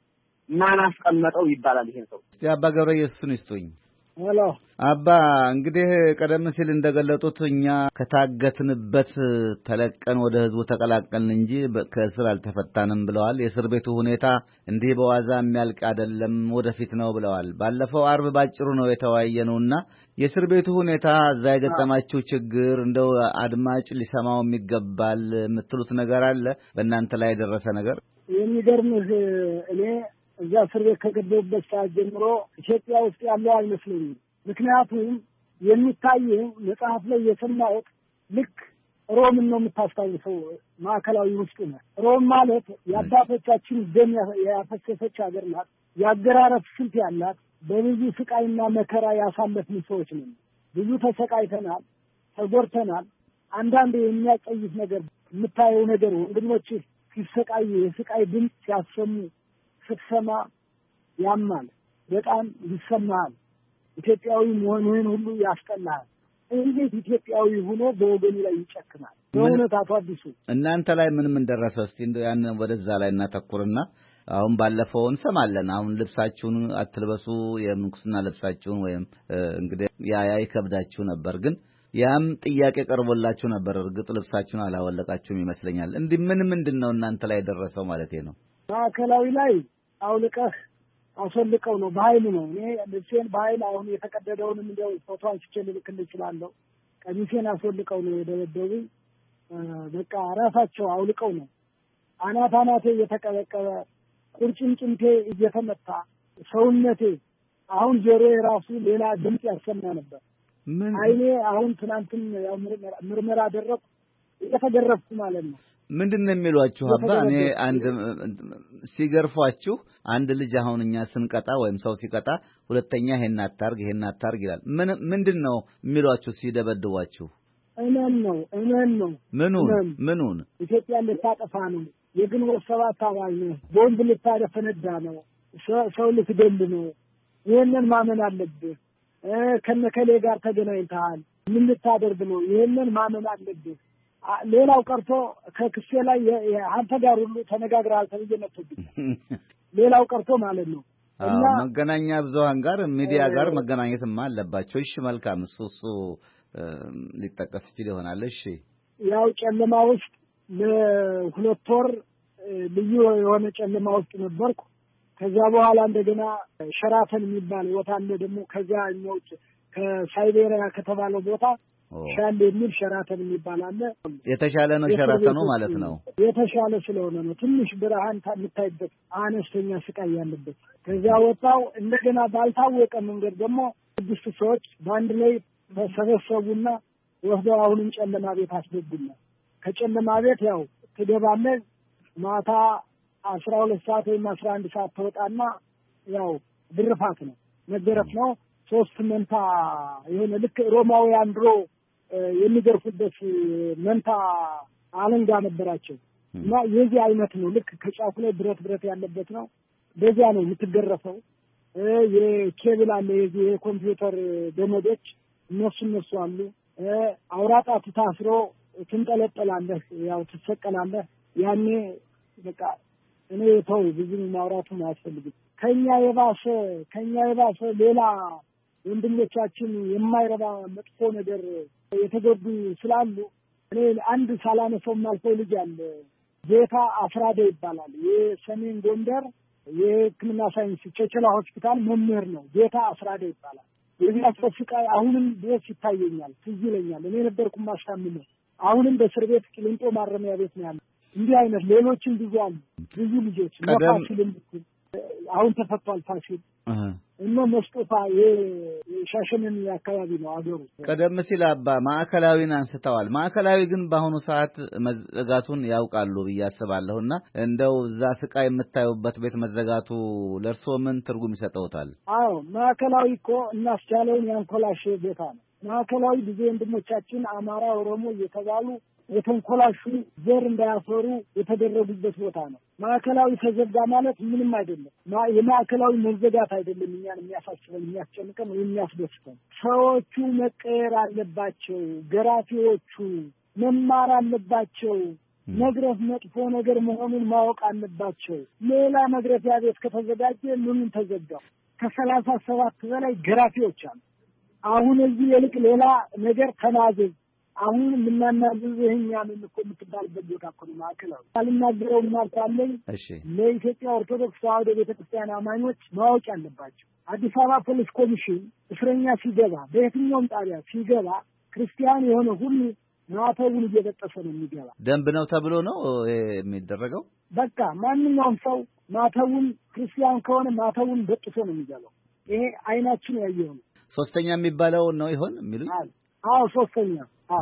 ማን አስቀመጠው ይባላል። ይሄን ሰው እስቲ አባ ገብረሕይወትን ይስጡኝ። ሄሎ አባ፣ እንግዲህ ቀደም ሲል እንደገለጡት እኛ ከታገትንበት ተለቀን ወደ ህዝቡ ተቀላቀልን እንጂ ከእስር አልተፈታንም ብለዋል። የእስር ቤቱ ሁኔታ እንዲህ በዋዛ የሚያልቅ አይደለም፣ ወደፊት ነው ብለዋል። ባለፈው አርብ ባጭሩ ነው የተወያየነውና የእስር ቤቱ ሁኔታ እዛ የገጠማችሁ ችግር እንደው አድማጭ ሊሰማው የሚገባል የምትሉት ነገር አለ? በእናንተ ላይ የደረሰ ነገር የሚገርምህ እኔ እዛ እስር ቤት ከገባሁበት ሰዓት ጀምሮ ኢትዮጵያ ውስጥ ያለው አይመስለኝም። ምክንያቱም የሚታየው መጽሐፍ ላይ የሰማሁት ልክ ሮምን ነው የምታስታውሰው። ማዕከላዊ ውስጥ ነው። ሮም ማለት የአባቶቻችን ደም ያፈሰሰች ሀገር ናት። የአገራረፍ ስልት ያላት፣ በብዙ ስቃይና መከራ ያሳለፍን ሰዎች ነን። ብዙ ተሰቃይተናል፣ ተጎድተናል። አንዳንድ የሚያጸይፍ ነገር የምታየው ነገር ወንድሞች ሲሰቃዩ የስቃይ ድምፅ ሲያሰሙ ስትሰማ ያማል፣ በጣም ይሰማል። ኢትዮጵያዊ መሆንህን ሁሉ ያስጠላል። እንዴት ኢትዮጵያዊ ሆኖ በወገኑ ላይ ይጨክናል? በእውነት አቶ አዲሱ እናንተ ላይ ምን ደረሰ? እስቲ እንደው ያን ወደዛ ላይ እናተኩርና አሁን ባለፈው እንሰማለን። አሁን ልብሳችሁን አትልበሱ፣ የምንኩስና ልብሳችሁን ወይም እንግዲህ ያ ይከብዳችሁ ነበር፣ ግን ያም ጥያቄ ቀርቦላችሁ ነበር። እርግጥ ልብሳችሁን አላወለቃችሁም ይመስለኛል። እንዲህ ምንድነው እናንተ ላይ ደረሰው ማለት ነው? ማዕከላዊ ላይ አውልቀህ አስወልቀው ነው፣ በኃይል ነው። እኔ ልብሴን በኃይል አሁን የተቀደደውንም እንደው ፎቶ አንስቼ ልልክልህ እችላለሁ። ቀሚሴን አስወልቀው ነው የደበደቡኝ። በቃ ራሳቸው አውልቀው ነው። አናቴ እየተቀበቀበ ቁርጭምጭምቴ እየተመታ ሰውነቴ አሁን ጆሮዬ ራሱ ሌላ ድምፅ ያሰማ ነበር። አይኔ አሁን ትናንትም ያው ምርመራ አደረኩ፣ እየተገረፍኩ ማለት ነው። ምንድነው የሚሏችሁ አባ? እኔ አንድ ሲገርፏችሁ አንድ ልጅ አሁን እኛ ስንቀጣ ወይም ሰው ሲቀጣ ሁለተኛ ይሄን አታርግ ይላል። ምንድነው የሚሏችሁ ሲደበድቧችሁ? እመን ነው። ምኑን? ኢትዮጵያ ልታጠፋ ነው፣ የግንቦት ሰባት አባል ነው፣ ቦምብ ልታፈነዳ ነው፣ ሰው ልትገል ነው። ይሄንን ማመን አለብህ። ከነከሌ ጋር ተገናኝተሃል፣ ምን ልታደርግ ነው? ይሄንን ማመን አለብህ። ሌላው ቀርቶ ከክሴ ላይ አንተ ጋር ሁሉ ተነጋግረሃል ተብዬ መጥቶብኝ ሌላው ቀርቶ ማለት ነው። እና መገናኛ ብዙሃን ጋር ሚዲያ ጋር መገናኘትማ አለባቸው። እሺ መልካም፣ እሱ ሊጠቀስ ይችል ይሆናል። እሺ ያው ጨለማ ውስጥ ለሁለት ወር ልዩ የሆነ ጨለማ ውስጥ ነበርኩ። ከዛ በኋላ እንደገና ሸራተን የሚባል ቦታ አለ ደግሞ ከዛ ነው ከሳይቤሪያ ከተባለው ቦታ ሻል የሚል ሸራተን የሚባል አለ። የተሻለ ነው ሸራተኑ ማለት ነው። የተሻለ ስለሆነ ነው ትንሽ ብርሃን የምታይበት አነስተኛ ስቃይ ያለበት። ከዛ ወጣው እንደገና ባልታወቀ መንገድ ደግሞ 6 ሰዎች በአንድ ላይ ተሰበሰቡና ወስደው አሁንም ጨለማ ቤት አስገቡና ከጨለማ ቤት ያው ትገባለህ ማታ 12 ሰዓት ወይም 11 ሰዓት ተወጣና ያው ድርፋት ነው መገረፍ ነው። 3 መንታ የሆነ ልክ ሮማውያን ድሮ የሚገርፉበት መንታ አለንጋ ነበራቸው እና የዚህ አይነት ነው። ልክ ከጫፉ ላይ ብረት ያለበት ነው። በዚያ ነው የምትገረፈው። የኬብል አለ የዚህ የኮምፒውተር ገመዶች እነሱ አሉ። አውራጣቱ ታስሮ ትንጠለጠላለህ፣ ያው ትሰቀላለህ። ያኔ በቃ እኔ ተው ብዙ ማውራቱን አያስፈልግም። ከኛ የባሰ ሌላ ወንድሞቻችን የማይረባ መጥፎ ነገር የተጎዱ ስላሉ እኔ አንድ ሳላነሳው ማልፈው ልጅ አለ። ጌታ አስራደ ይባላል። የሰሜን ጎንደር የሕክምና ሳይንስ ቸቸላ ሆስፒታል መምህር ነው። ጌታ አስራደ ይባላል። የዚህ አስፈስቃይ አሁንም ድረስ ይታየኛል፣ ትዝ ይለኛል። እኔ ነበርኩ ማስታምነው። አሁንም በእስር ቤት ቂሊንጦ ማረሚያ ቤት ነው ያለው። እንዲህ አይነት ሌሎችም ብዙ አሉ። ብዙ ልጆች ፋሲልም አሁን ተፈቷል። ፋሲል እና መስጦፋ የሻሸመኔ አካባቢ ነው አገሩ። ቀደም ሲል አባ ማዕከላዊን አንስተዋል። ማዕከላዊ ግን በአሁኑ ሰዓት መዘጋቱን ያውቃሉ ብዬ አስባለሁና እንደው እዛ ስቃይ የምታዩበት ቤት መዘጋቱ ለእርስዎ ምን ትርጉም ይሰጠውታል? አዎ ማዕከላዊ እኮ እናስቻለውን ያንኮላሽ ቦታ ነው። ማዕከላዊ ብዙ ወንድሞቻችን አማራ፣ ኦሮሞ እየተባሉ የተንኮላሹ ዘር እንዳያፈሩ የተደረጉበት ቦታ ነው። ማዕከላዊ ተዘጋ ማለት ምንም አይደለም። የማዕከላዊ መዘጋት አይደለም እኛን የሚያሳስበን፣ የሚያስጨንቀን፣ የሚያስደስተን። ሰዎቹ መቀየር አለባቸው። ገራፊዎቹ መማር አለባቸው። መግረፍ መጥፎ ነገር መሆኑን ማወቅ አለባቸው። ሌላ መግረፊያ ቤት ከተዘጋጀ ምኑን ተዘጋው? ከ37 በላይ ገራፊዎች አሉ። አሁን እዚህ የልቅ ሌላ ነገር ተናዘዝ አሁን የምናናዝዝ ይሄኛ ምን እኮ የምትባልበት ቦታ እኮ ነው ማዕከላዊ። ካልናገረው ማልታለኝ ለኢትዮጵያ ኦርቶዶክስ ተዋሕዶ ቤተክርስቲያን አማኞች ማወቅ ያለባቸው አዲስ አበባ ፖሊስ ኮሚሽን እስረኛ ሲገባ በየትኛውም ጣቢያ ሲገባ ክርስቲያን የሆነ ሁሉ ማተቡን እየበጠሰ ነው የሚገባ። ደንብ ነው ተብሎ ነው የሚደረገው። በቃ ማንኛውም ሰው ማተቡን ክርስቲያን ከሆነ ማተቡን በጥሶ ነው የሚገባው። ይሄ አይናችን ያየው ነው። ሶስተኛ የሚባለው ነው ይሆን የሚሉኝ? አዎ ሶስተኛ።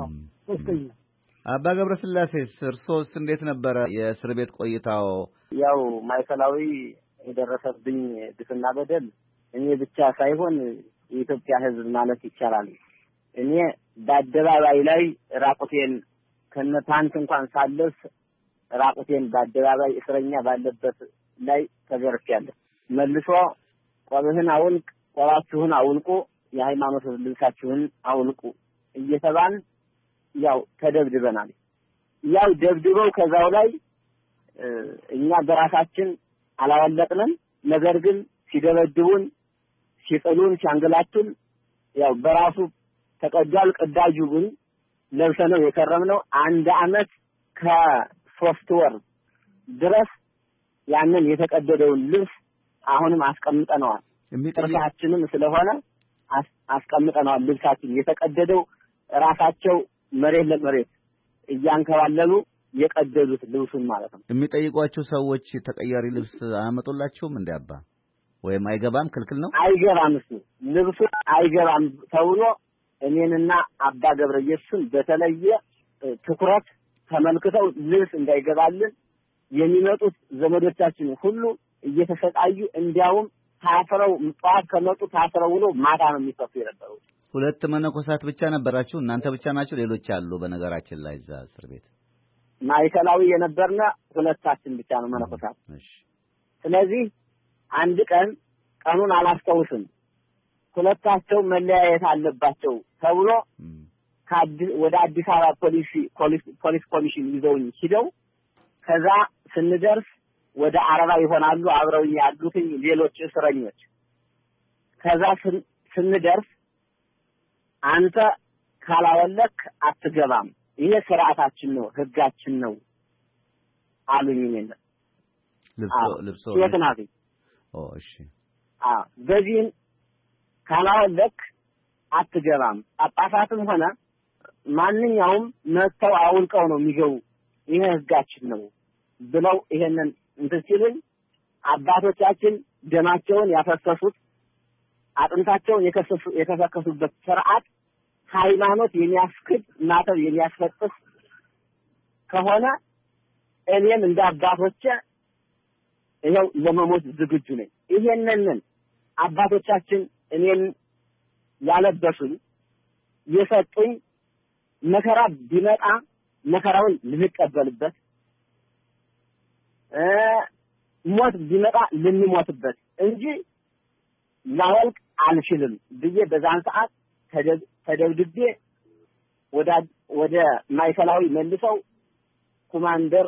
አባ ገብረስላሴስ እርሶስ እንዴት ነበረ የእስር ቤት ቆይታው? ያው ማዕከላዊ የደረሰብኝ ግፍና በደል እኔ ብቻ ሳይሆን የኢትዮጵያ ሕዝብ ማለት ይቻላል። እኔ በአደባባይ ላይ ራቁቴን ከነፓንት እንኳን ሳለስ ራቁቴን በአደባባይ እስረኛ ባለበት ላይ ተገርፌያለሁ። መልሶ ቆብህን አውልቅ፣ ቆባችሁን አውልቁ፣ የሃይማኖት ልብሳችሁን አውልቁ እየተባል ያው ተደብድበናል። ያው ደብድበው ከዛው ላይ እኛ በራሳችን አላወለቅንም። ነገር ግን ሲደበድቡን፣ ሲጥሉን፣ ሲያንገላቱን ያው በራሱ ተቀዷል። ቅዳጁ ግን ለብሰነው የከረምነው 1 ዓመት ከ3 ወር ድረስ ያንን የተቀደደውን ልብስ አሁንም አስቀምጠነዋል። ጥርሳችንም ስለሆነ አስቀምጠነዋል። ልብሳችን የተቀደደው ራሳቸው መሬት ለመሬት እያንከባለሉ የቀደዱት ልብሱን ማለት ነው። የሚጠይቋቸው ሰዎች ተቀያሪ ልብስ አያመጡላችሁም እንዴ አባ? ወይም አይገባም፣ ክልክል ነው? አይገባም፣ እሱ ልብሱ አይገባም ተብሎ እኔንና አባ ገብረ ኢየሱስን በተለየ ትኩረት ተመልክተው ልብስ እንዳይገባልን የሚመጡት ዘመዶቻችን ሁሉ እየተሰቃዩ እንዲያውም ታስረው ጠዋት ከመጡ ታስረው ውሎ ማታ ነው የሚፈቱ የነበሩት። 2 መነኮሳት ብቻ ነበራችሁ? እናንተ ብቻ ናችሁ? ሌሎች አሉ? በነገራችን ላይ እዛ እስር ቤት ማዕከላዊ የነበርነ 2 ብቻ ነው መነኮሳት። እሺ። ስለዚህ አንድ ቀኑን አላስታውስም፣ 2 መለያየት አለባቸው ተብሎ ወደ አዲስ አበባ ፖሊስ ኮሚሽን ይዘውኝ ሂደው ከዛ ስንደርስ ወደ 40 ይሆናሉ አብረው ያሉት ሌሎች እስረኞች። ከዛ ስንደርስ አንተ ካላወለክ አትገባም፣ ይሄ ስርዓታችን ነው፣ ህጋችን ነው አሉኝ። እኔ ልብሶ የትናት እሺ በዚህም ካላወለክ አትገባም፣ ጳጳሳትም ሆነ ማንኛውም መጥተው አውልቀው ነው የሚገቡ፣ ይሄ ህጋችን ነው ብለው ይሄንን እንትን ሲሉኝ አባቶቻችን ደማቸውን ያፈሰሱት አጥንታቸውን የተፈከሱበት ስርዓት ሃይማኖት የሚያስክድ ማተብ የሚያስፈጥስ ከሆነ እኔም እንደ አባቶቼ ይሄው ለመሞት ዝግጁ ነኝ። ይሄንን አባቶቻችን እኔን ያለበሱኝ የሰጡኝ መከራ ቢመጣ መከራውን ልንቀበልበት፣ ሞት ቢመጣ ልንሞትበት እንጂ ላወልቅ አልችልም ብዬ በዛን ሰዓት ተደብድቤ ወደ ማይከላዊ መልሰው ኮማንደር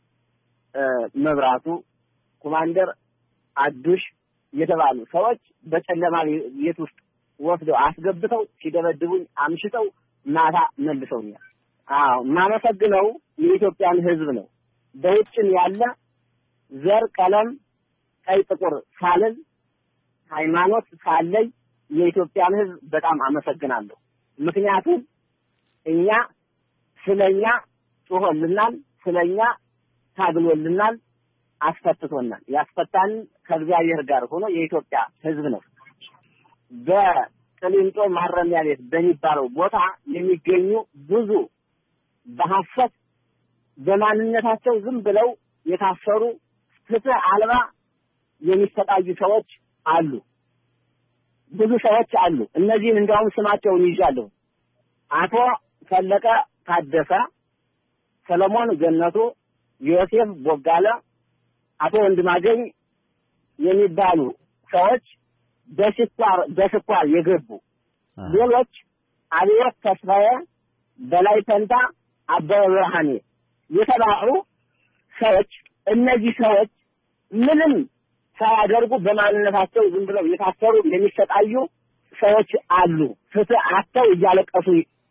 መብራቱ፣ ኮማንደር አዱሽ የተባሉ ሰዎች በጨለማ ቤት ውስጥ ወስደው አስገብተው ሲደበድቡኝ አምሽተው ማታ መልሰውኛል። ማመሰግነው የኢትዮጵያን ሕዝብ ነው። በውጭም ያለ ዘር፣ ቀለም፣ ቀይ ጥቁር ሳልል ሃይማኖት ሳለይ የኢትዮጵያን ሕዝብ በጣም አመሰግናለሁ። ምክንያቱም እኛ ስለኛ ጮሆልናል፣ ስለኛ ታግሎልናል፣ አስፈትቶናል። ያስፈታን ከእግዚአብሔር ጋር ሆኖ የኢትዮጵያ ሕዝብ ነው። በቅሊንጦ ማረሚያ ቤት በሚባለው ቦታ የሚገኙ ብዙ በሐሰት በማንነታቸው ዝም ብለው የታሰሩ ፍትህ አልባ የሚሰቃዩ ሰዎች አሉ። ብዙ ሰዎች አሉ። እነዚህን እንዲያውም ስማቸውን ይዣለሁ። አቶ ፈለቀ ታደሰ፣ ሰለሞን ገነቱ፣ ዮሴፍ ቦጋለ፣ አቶ ወንድማገኝ የሚባሉ ሰዎች በስኳር የገቡ ሌሎች አብዮት ተስፋዬ፣ በላይ ፈንታ፣ አበበ ብርሃኔ የተባሉ ሰዎች እነዚህ ሰዎች ምንም ሳያደርጉ በማንነታቸው ዝም ብለው የታሰሩ የሚሰቃዩ ሰዎች አሉ። ፍትህ አጥተው እያለቀሱ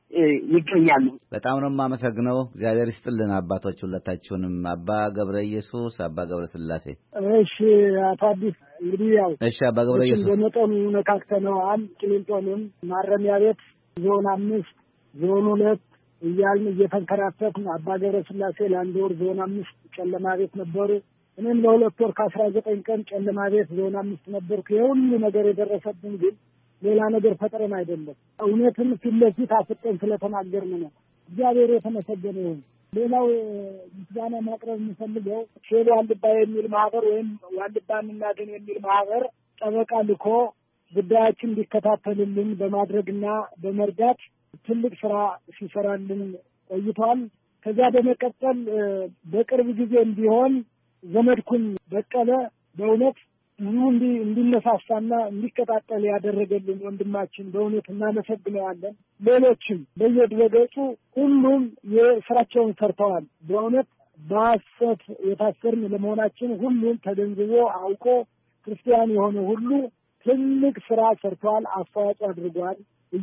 ይገኛሉ። በጣም ነው የማመሰግነው። እግዚአብሔር ይስጥልን አባቶች ሁለታችሁንም፣ አባ ገብረ ኢየሱስ፣ አባ ገብረ ስላሴ። እሺ አቶ አዲስ እንግዲህ ያው እሺ አባ ገብረ ኢየሱስ በመጠኑ ነካክተነዋል። ቅሊንጦንም ማረሚያ ቤት ዞን 5 ዞን 2 እያልን እየተንከራተትን አባ ገብረ ስላሴ ለአንድ ወር ዞን 5 ጨለማ ቤት ነበሩ። እኔም ለ2 ወር ከ19 ቀን ጨለማ ቤት ዞን 5 ነበርኩ። የሁሉ ነገር የደረሰብን ግን ሌላ ነገር ፈጥረን አይደለም፣ እውነትን ፊት ለፊት አፍጠን ስለተናገርን ነው። እግዚአብሔር የተመሰገነ ይሁን። ሌላው ምስጋና ማቅረብ የምፈልገው ሼል ዋልድባ የሚል ማህበር ወይም ዋልድባን እናድን የሚል ማህበር ጠበቃ ልኮ ጉዳያችን እንዲከታተልልን በማድረግና በመርዳት ትልቅ ስራ ሲሰራልን ቆይቷል። ከዛ በመቀጠል በቅርብ ጊዜ እንዲሆን ዘመድኩን በቀለ በእውነት ብዙ እንዲነሳሳና እንዲቀጣጠል ያደረገልን ወንድማችን በእውነት እናመሰግነዋለን። ሌሎችም በየድረገጹ ሁሉም የስራቸውን ሰርተዋል። በእውነት በሐሰት የታሰርን ለመሆናችን ሁሉም ተገንዝቦ አውቆ ክርስቲያን የሆነ ሁሉ ትልቅ ስራ ሰርተዋል፣ አስተዋጽኦ አድርጓል።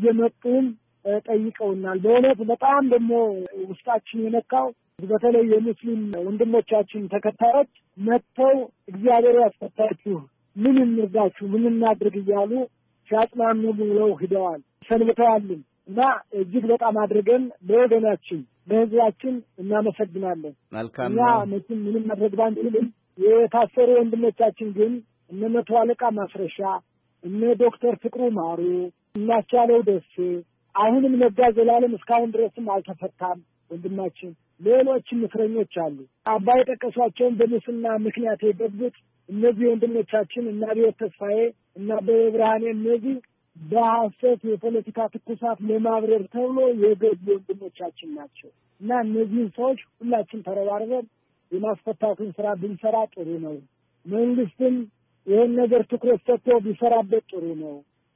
እየመጡም ጠይቀውናል። በእውነት በጣም ደግሞ ውስጣችን የነካው በተለይ የሙስሊም ወንድሞቻችን ተከታዮች መጥተው እግዚአብሔር ያስፈታችሁ፣ ምን እንርዳችሁ፣ ምን እናድርግ እያሉ ሲያጽናኑ ብለው ሂደዋል፣ ሰንብተዋልም እና እጅግ በጣም አድርገን ለወገናችን ለሕዝባችን እናመሰግናለን። መልካም እኛ መቼም ምንም ማድረግ ባንችልም የታሰሩ ወንድሞቻችን ግን እነ መቶ አለቃ ማስረሻ፣ እነ ዶክተር ፍቅሩ ማሩ፣ እናስቻለው ደሴ፣ አሁንም ነጋ ዘላለም እስካሁን ድረስም አልተፈታም ወንድማችን። ሌሎችም እስረኞች አሉ። አባ የጠቀሷቸውን በሙስና ምክንያት የገቡት እነዚህ ወንድሞቻችን እና አብዮት ተስፋዬ እና በብርሃኔ እነዚህ በሐሰት የፖለቲካ ትኩሳት ለማብረር ተብሎ የገቡ ወንድሞቻችን ናቸው እና እነዚህን ሰዎች ሁላችን ተረባርበን የማስፈታቱን ስራ ብንሰራ ጥሩ ነው። መንግስትም ይህን ነገር ትኩረት ሰጥቶ ቢሰራበት ጥሩ ነው።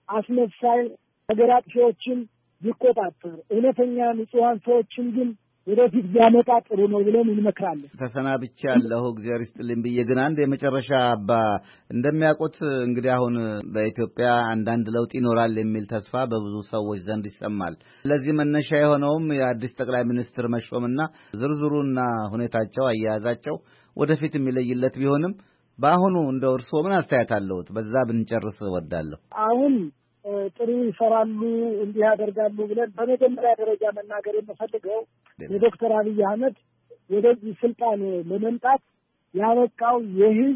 አስመሳይ ሀገር አጥፊዎችን ቢቆጣጠር፣ እውነተኛ ንጹሐን ሰዎችን ግን ወደፊት ቢያመጣ ጥሩ ነው ብለን እንመክራለን። ተሰናብቼ ያለሁ እግዚአብሔር ይስጥልኝ ብዬ ግን አንድ የመጨረሻ አባ እንደሚያውቁት እንግዲህ አሁን በኢትዮጵያ አንዳንድ ለውጥ ይኖራል የሚል ተስፋ በብዙ ሰዎች ዘንድ ይሰማል። ለዚህ መነሻ የሆነውም የአዲስ ጠቅላይ ሚኒስትር መሾምና ዝርዝሩና ሁኔታቸው አያያዛቸው ወደፊት የሚለይለት ቢሆንም በአሁኑ እንደው እርስዎ ምን አስተያየት አለዎት? በዛ ብንጨርስ እወዳለሁ። አሁን ጥሩ ይሰራሉ እንዲህ ያደርጋሉ ብለን በመጀመሪያ ደረጃ መናገር የምፈልገው የዶክተር አብይ አህመድ ወደዚህ ስልጣን ለመምጣት ያበቃው የህዝብ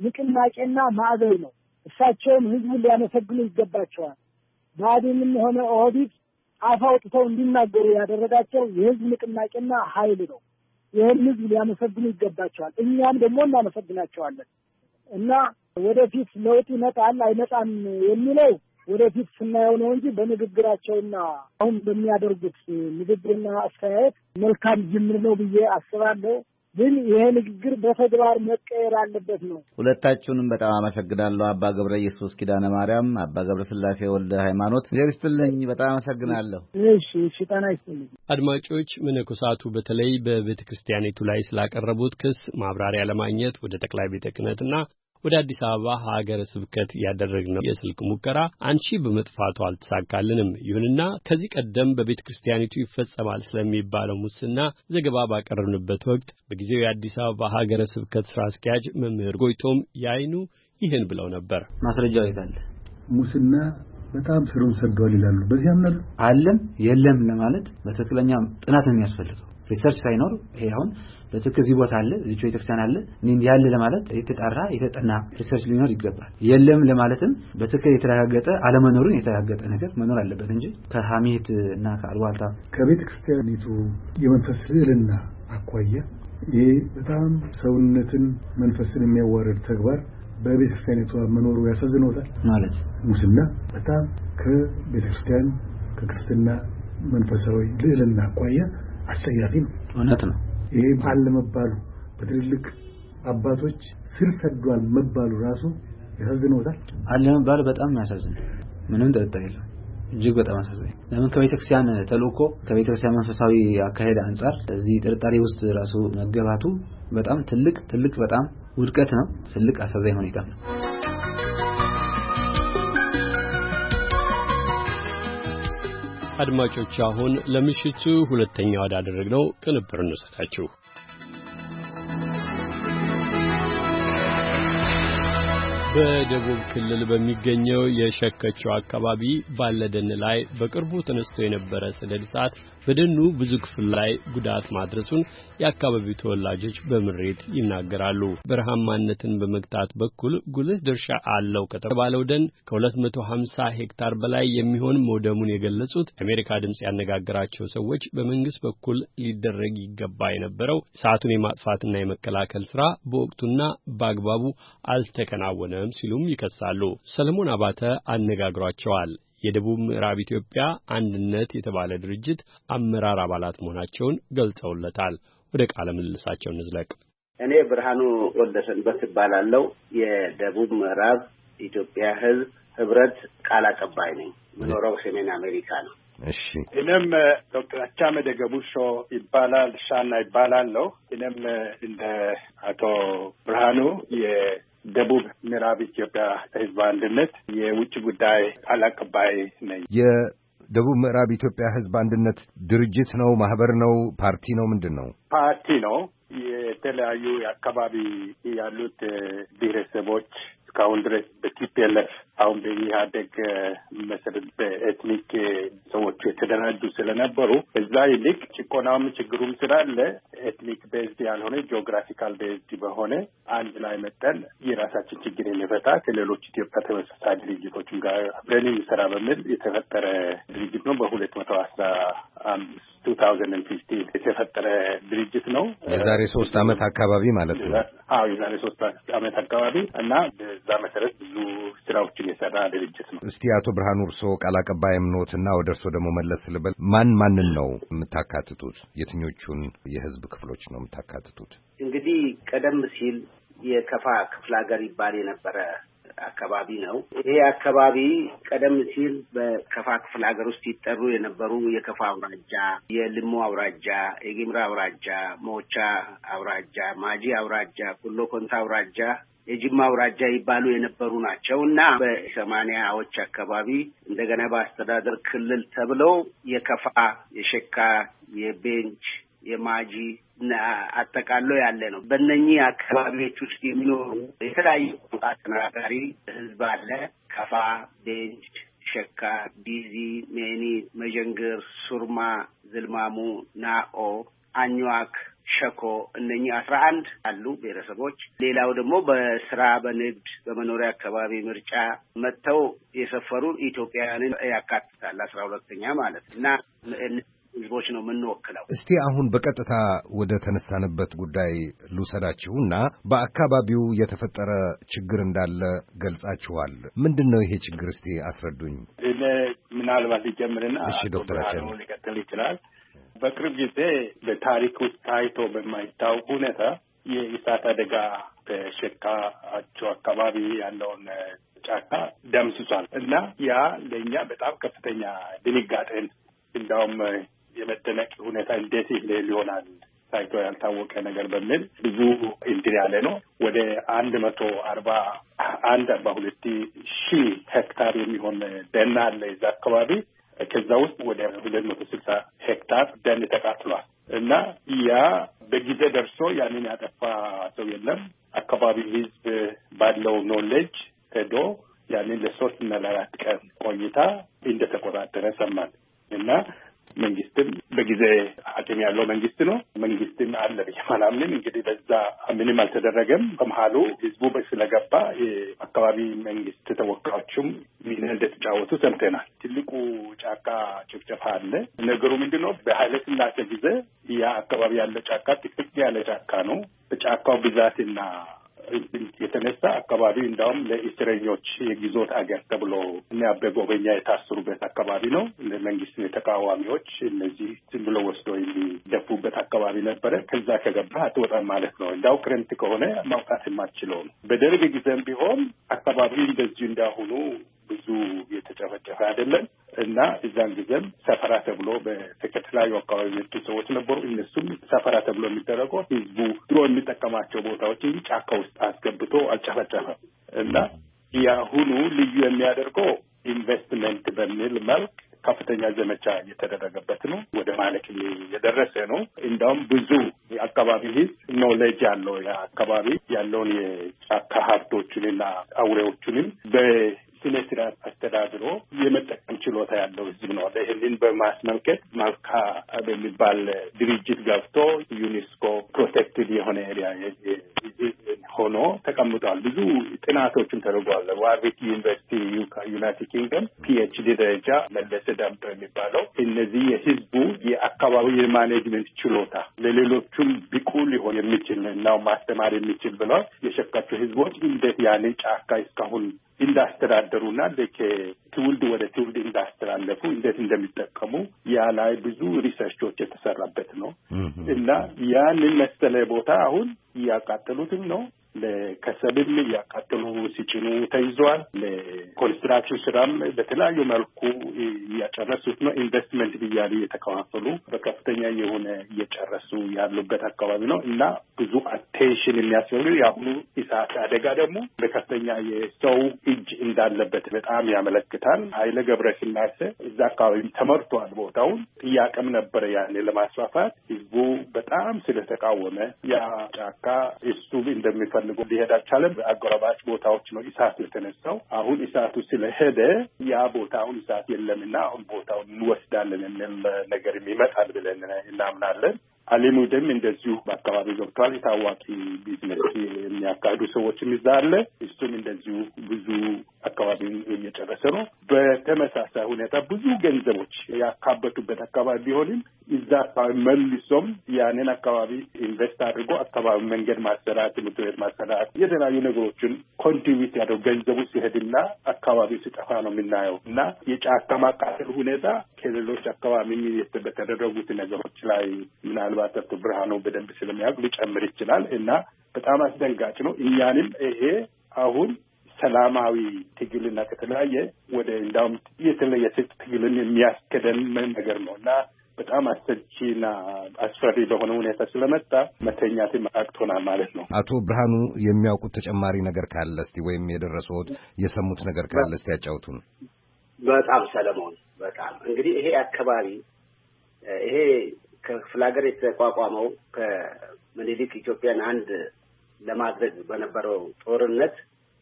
ንቅናቄና ማዕበል ነው። እሳቸውም ህዝቡን ሊያመሰግኑ ይገባቸዋል። ብአዴንም ሆነ ኦህዴድ አፍ አውጥተው እንዲናገሩ ያደረጋቸው የህዝብ ንቅናቄና ኃይል ነው። ይህን ህዝብ ሊያመሰግኑ ይገባቸዋል። እኛም ደግሞ እናመሰግናቸዋለን እና ወደፊት ለውጥ ይመጣል አይመጣም የሚለው ወደፊት ስናየው ነው እንጂ በንግግራቸውና አሁን በሚያደርጉት ንግግርና አስተያየት መልካም ጅምር ነው ብዬ አስባለሁ። ግን ይሄ ንግግር በተግባር መቀየር አለበት ነው። ሁለታችሁንም በጣም አመሰግናለሁ። አባ ገብረ ኢየሱስ ኪዳነ ማርያም፣ አባ ገብረ ስላሴ ወልደ ሃይማኖት ይርስትልኝ። በጣም አመሰግናለሁ። እሺ ጤና ይስጥልኝ። አድማጮች፣ መነኮሳቱ በተለይ በቤተክርስቲያኒቱ ላይ ስላቀረቡት ክስ ማብራሪያ ለማግኘት ወደ ጠቅላይ ቤተ ክህነትና ወደ አዲስ አበባ ሀገረ ስብከት ያደረግነው የስልክ ሙከራ አንቺ በመጥፋቱ አልተሳካልንም። ይሁንና ከዚህ ቀደም በቤተ ክርስቲያኒቱ ይፈጸማል ስለሚባለው ሙስና ዘገባ ባቀረብንበት ወቅት በጊዜው የአዲስ አበባ ሀገረ ስብከት ስራ አስኪያጅ መምህር ጎይቶም ያይኑ ይህን ብለው ነበር። ማስረጃው የታለ? ሙስና በጣም ስሩን ሰዷል ይላሉ። በዚህ አምናሉ አለም የለም ለማለት በትክክለኛ ጥናት ነው የሚያስፈልገው። ሪሰርች ሳይኖር ይሄ አሁን በትክክል ቦታ አለ እዚህ ቤተክርስቲያን አለ እንዴ ያለ ለማለት የተጣራ የተጠና ሪሰርች ሊኖር ይገባል። የለም ለማለትም በትክክል የተረጋገጠ አለመኖሩን የተረጋገጠ ነገር መኖር አለበት እንጂ ከሐሜት እና ከአልዋልታ ከቤተክርስቲያኒቱ የመንፈስ ልዕልና አኳያ ይሄ በጣም ሰውነትን መንፈስን የሚያዋርድ ተግባር በቤተክርስቲያኒቱ መኖሩ ያሳዝነውታል ማለት ሙስና በጣም ከቤተክርስቲያን ከክርስትና መንፈሳዊ ልዕልና አኳያ አስጸያፊ ነው። እውነት ነው። ይሄ ባለመባሉ በትልልቅ አባቶች ስር ሰዷል መባሉ ራሱ ያሳዝነውታል። አለመባሉ በጣም ያሳዝናል። ምንም ጥርጥር የለውም። እጅግ በጣም ያሳዝናል። ለምን ከቤተክርስቲያን ተልእኮ ከቤተክርስቲያን መንፈሳዊ አካሄድ አንፃር እዚህ ጥርጣሬ ውስጥ ራሱ መገባቱ በጣም ትልቅ በጣም ውድቀት ነው። ትልቅ አሳዛኝ ሁኔታ ነው። አድማጮች አሁን ለምሽቱ ሁለተኛው ወዳደረግነው ቅንብር እንሰጣችሁ። በደቡብ ክልል በሚገኘው የሸከቾ አካባቢ ባለ ደን ላይ በቅርቡ ተነስቶ የነበረ ሰደድ እሳት በደኑ ብዙ ክፍል ላይ ጉዳት ማድረሱን የአካባቢው ተወላጆች በምሬት ይናገራሉ። በረሃማነትን በመግታት በኩል ጉልህ ድርሻ አለው ከተባለው ደን ከ250 ሄክታር በላይ የሚሆን መውደሙን የገለጹት የአሜሪካ ድምጽ ያነጋገራቸው ሰዎች በመንግስት በኩል ሊደረግ ይገባ የነበረው እሳቱን የማጥፋትና የመከላከል ስራ በወቅቱና በአግባቡ አልተከናወነም ሲሉም ይከሳሉ። ሰለሞን አባተ አነጋግሯቸዋል። የደቡብ ምዕራብ ኢትዮጵያ አንድነት የተባለ ድርጅት አመራር አባላት መሆናቸውን ገልጸውለታል። ወደ ቃለ ምልልሳቸው እንዝለቅ። እኔ ብርሃኑ ወልደሰንበት እባላለሁ። የደቡብ ምዕራብ ኢትዮጵያ ሕዝብ ህብረት ቃል አቀባይ ነኝ። የምኖረው ሰሜን አሜሪካ ነው። እሺ እኔም ዶክተር አቻሜ ደገቡሾ ይባላል ሻና ይባላለሁ። እኔም እንደ አቶ ብርሃኑ የደቡብ ምዕራብ ኢትዮጵያ ህዝብ አንድነት የውጭ ጉዳይ ቃል አቀባይ ነኝ። የደቡብ ምዕራብ ኢትዮጵያ ህዝብ አንድነት ድርጅት ነው፣ ማህበር ነው፣ ፓርቲ ነው? ምንድን ነው? ፓርቲ ነው። የተለያዩ አካባቢ ያሉት ብሔረሰቦች እስካሁን ድረስ በቲፒኤልኤፍ አሁን በኢህአዴግ መሰረት በኤትኒክ ሰዎች የተደራጁ ስለነበሩ እዛ ይልቅ ጭቆናውም ችግሩም ስላለ ኤትኒክ ቤዝድ ያልሆነ ጂኦግራፊካል ቤዝድ በሆነ አንድ ላይ መጠን የራሳችን ችግር የሚፈታ ከሌሎች ኢትዮጵያ ተመሳሳይ ድርጅቶችም ጋር አብረን የሚሰራ በሚል የተፈጠረ ድርጅት ነው። በ2015 የተፈጠረ ድርጅት ነው። የዛሬ 3 ዓመት አካባቢ ማለት ነው። አዎ የዛሬ 3 ዓመት አካባቢ እና በዛ መሰረት ብዙ ስራዎችን የሰራ ድርጅት ነው። እስቲ አቶ ብርሃኑ እርስዎ ቃል አቀባይም ኖትና ወደ እርስዎ ደግሞ መለስ ልበል። ማንን ነው የምታካትቱት? የትኞቹን የህዝብ ክፍሎች ነው የምታካትቱት? እንግዲህ ቀደም ሲል የከፋ ክፍለ ሀገር ይባል የነበረ አካባቢ ነው። ይሄ አካባቢ ቀደም ሲል በከፋ ክፍለ ሀገር ውስጥ ይጠሩ የነበሩ የከፋ አውራጃ፣ የልሞ አውራጃ፣ የጊምራ አውራጃ፣ ሞቻ አውራጃ፣ ማጂ አውራጃ፣ ኩሎ ኮንታ አውራጃ፣ የጅማ አውራጃ ይባሉ የነበሩ ናቸው እና በ80ዎች አካባቢ እንደገና በአስተዳደር ክልል ተብለው የከፋ፣ የሸካ፣ የቤንች፣ የማጂ አጠቃሎ ያለ ነው። በእነኚህ አካባቢዎች ውስጥ የሚኖሩ የተለያዩ ቋንቋ ተናጋሪ ህዝብ አለ። ከፋ፣ ቤንች፣ ሸካ፣ ቢዚ፣ ሜኒ፣ መጀንግር፣ ሱርማ፣ ዝልማሙ፣ ናኦ፣ አኝዋክ፣ ሸኮ እነኚህ 11 አሉ ብሔረሰቦች። ሌላው ደግሞ በስራ በንግድ በመኖሪያ አካባቢ ምርጫ መጥተው የሰፈሩ ኢትዮጵያውያንን ያካትታል 12ኛ ማለት እና ህዝቦች ነው የምንወክለው። እስቲ አሁን በቀጥታ ወደ ተነሳንበት ጉዳይ ልውሰዳችሁና በአካባቢው የተፈጠረ ችግር እንዳለ ገልጻችኋል። ምንድነው ይሄ ችግር? እስቲ አስረዱኝ። ምናልባት ሊጀምርና እሺ ዶክተራችን ሊቀጥል ይችላል። በቅርብ ጊዜ በታሪክ ውስጥ ታይቶ በማይታወቅ ሁኔታ የእሳት አደጋ በሸካቸው አካባቢ ያለውን ጫካ ደምስሷል እና ያ ለእኛ በጣም ከፍተኛ ድንጋጤን እንዳውም የመደነቅ ሁኔታ እንዴት ሊሆናል ታይቶ ያልታወቀ ነገር በሚል ብዙ እንትን ያለ ነው። ወደ 142 ሺህ ሄክታር የሚሆን ደን አለ እዛ አካባቢ። ከዛ ውስጥ ወደ 260 ሄክታር ደን ተቃጥሏል እና ያ በጊዜ ደርሶ ያንን ያጠፋ ሰው የለም። አካባቢ ህዝብ ባለው ኖሌጅ ሄዶ ያንን ለ3 እና ለ4 ቀን ቆይታ እንደተቆጣጠረ ሰማን እና መንግስትም በጊዜ አቅም ያለው መንግስት ነው። መንግስትም አለ በየማላምን እንግዲህ በዛ ምንም አልተደረገም። በመሀሉ ህዝቡ ስለገባ የአካባቢ መንግስት ተወካዮችም ሚና እንደተጫወቱ ሰምተናል። ትልቁ ጫካ ጭፍጨፋ አለ። ነገሩ ምንድነው? በኃይለ ሥላሴ ጊዜ ያ አካባቢ ያለ ጫካ ጥቅጥቅ ያለ ጫካ ነው። በጫካው ብዛትና የተነሳ አካባቢ እንዳውም ለእስረኞች የግዞት አገር ተብሎ እና በጎበኛ የታሰሩበት አካባቢ ነው። ለመንግስት የተቃዋሚዎች እነዚህ ዝም ብሎ ወስዶ የሚደፉበት አካባቢ ነበረ። ከዛ ከገባ አትወጣም ማለት ነው። እንዳው ክረምት ከሆነ ማውጣት የማትችለው ነው። በደርግ ጊዜም ቢሆን አካባቢ እንደዚህ እንዳሁኑ ብዙ የተጨፈጨፈ አይደለም እና እዛን ጊዜም ሰፈራ ተብሎ በተከታዩ አካባቢ የመጡ ሰዎች ነበሩ። እነሱም ሰፈራ ተብሎ የሚደረገው ህዝቡ ድሮ የሚጠቀማቸው ቦታዎች እንጂ ጫካ ውስጥ አስገብቶ አልጨፈጨፈም እና ያሁኑ ልዩ የሚያደርገው ኢንቨስትመንት በሚል መልክ ከፍተኛ ዘመቻ እየተደረገበት ነው። ወደ ማለቅ የደረሰ ነው። እንደውም ብዙ የአካባቢ ህዝብ ኖሌጅ ያለው የአካባቢ ያለውን የጫካ ሀብቶችንና አውሬዎችንም በስነ ስርዓት አስተዳድሮ የመጠቀም ችሎታ ያለው ህዝብ ነው። ይህንን በማስመልከት ማልካ በሚባል ድርጅት ገብቶ ዩኔስኮ ፕሮቴክትድ የሆነ ኤሪያ ሆኖ ተቀምጧል። ብዙ ጥናቶችን ተደርጓል። ዋርዊክ ዩኒቨርሲቲ ዩናይትድ ኪንግደም ፒኤችዲ ደረጃ መለሰ ዳምጦ የሚባለው እነዚህ የህዝቡ የአካባቢ የማኔጅመንት ችሎታ ለሌሎቹም ብቁ ሊሆን የሚችል ነው ማስተማር የሚችል ብለው የሸካቸው ህዝቦች እንዴት ያንን ጫካ እስካሁን እንዳስተዳደሩና ከትውልድ ወደ ትውልድ እንዳስተላለፉ እንዴት እንደሚጠቀሙ ያ ላይ ብዙ ሪሰርቾች የተሰራበት ነው እና ያንን መሰለ ቦታ አሁን እያቃጠሉትም ነው። ለከሰልም እያቃጠሉ ሲጭኑ ተይዘዋል። ለኮንስትራክሽን ስራም በተለያዩ መልኩ እያጨረሱት ነው። ኢንቨስትመንት ብያሉ እየተከፋፈሉ በከፍተኛ የሆነ እየጨረሱ ያሉበት አካባቢ ነው እና ብዙ አቴንሽን የሚያስፈልግ የአሁኑ እሳት አደጋ ደግሞ በከፍተኛ የሰው እጅ እንዳለበት በጣም ያመለክታል። ኃይለ ገብረስላሴ እዛ አካባቢ ተመርቷል። ቦታውን ጥያቄም ነበረ ያኔ ለማስፋፋት ህዝቡ በጣም ስለተቃወመ ያ ጫካ እሱ እንደሚፈልገው ሊሄድ አልቻለም። አጎራባች ቦታዎች ነው እሳቱ የተነሳው። አሁን እሳቱ ስለሄደ ያ ቦታውን እሳት የለምና አሁን ቦታውን እንወስዳለን የሚል ነገር ይመጣል ብለን እናምናለን። አሊሙድም እንደዚሁ በአካባቢ ገብቷል። የታዋቂ ቢዝነስ የሚያካሂዱ ሰዎችም ይዛ አለ። እሱም እንደዚሁ ብዙ አካባቢውን እየጨረሰ ነው። በተመሳሳይ ሁኔታ ብዙ ገንዘቦች ያካበቱበት አካባቢ ቢሆንም እዛ አካባቢ መልሶም ያንን አካባቢ ኢንቨስት አድርጎ አካባቢ መንገድ ማሰራት፣ ትምህርት ቤት ማሰራት፣ የተለያዩ ነገሮችን ኮንትሪቢዩት ያደርጉ ገንዘቡ ሲሄድና አካባቢ ሲጠፋ ነው የምናየው እና የጫካ ማቃጠል ሁኔታ ከሌሎች አካባቢ በተደረጉት ነገሮች ላይ ምናልባት አቶ ብርሃኑ በደንብ ስለሚያውቅ ሊጨምር ይችላል እና በጣም አስደንጋጭ ነው። እኛንም ይሄ አሁን ሰላማዊ ትግልና ከተለያየ ወደ እንዳውም የተለየ ትግልን የሚያስከደን ነገር ነው እና በጣም አሰልቺና አስፈሪ በሆነ ሁኔታ ስለመጣ መተኛት አቅቶናል ማለት ነው። አቶ ብርሃኑ የሚያውቁት ተጨማሪ ነገር ካለ እስቲ ወይም የደረሱት የሰሙት ነገር ካለ እስቲ ያጫውቱን። በጣም ሰለሞን፣ በጣም እንግዲህ ይሄ አካባቢ ይሄ ከክፍለ ሀገር የተቋቋመው ከምኒልክ ኢትዮጵያን አንድ ለማድረግ በነበረው ጦርነት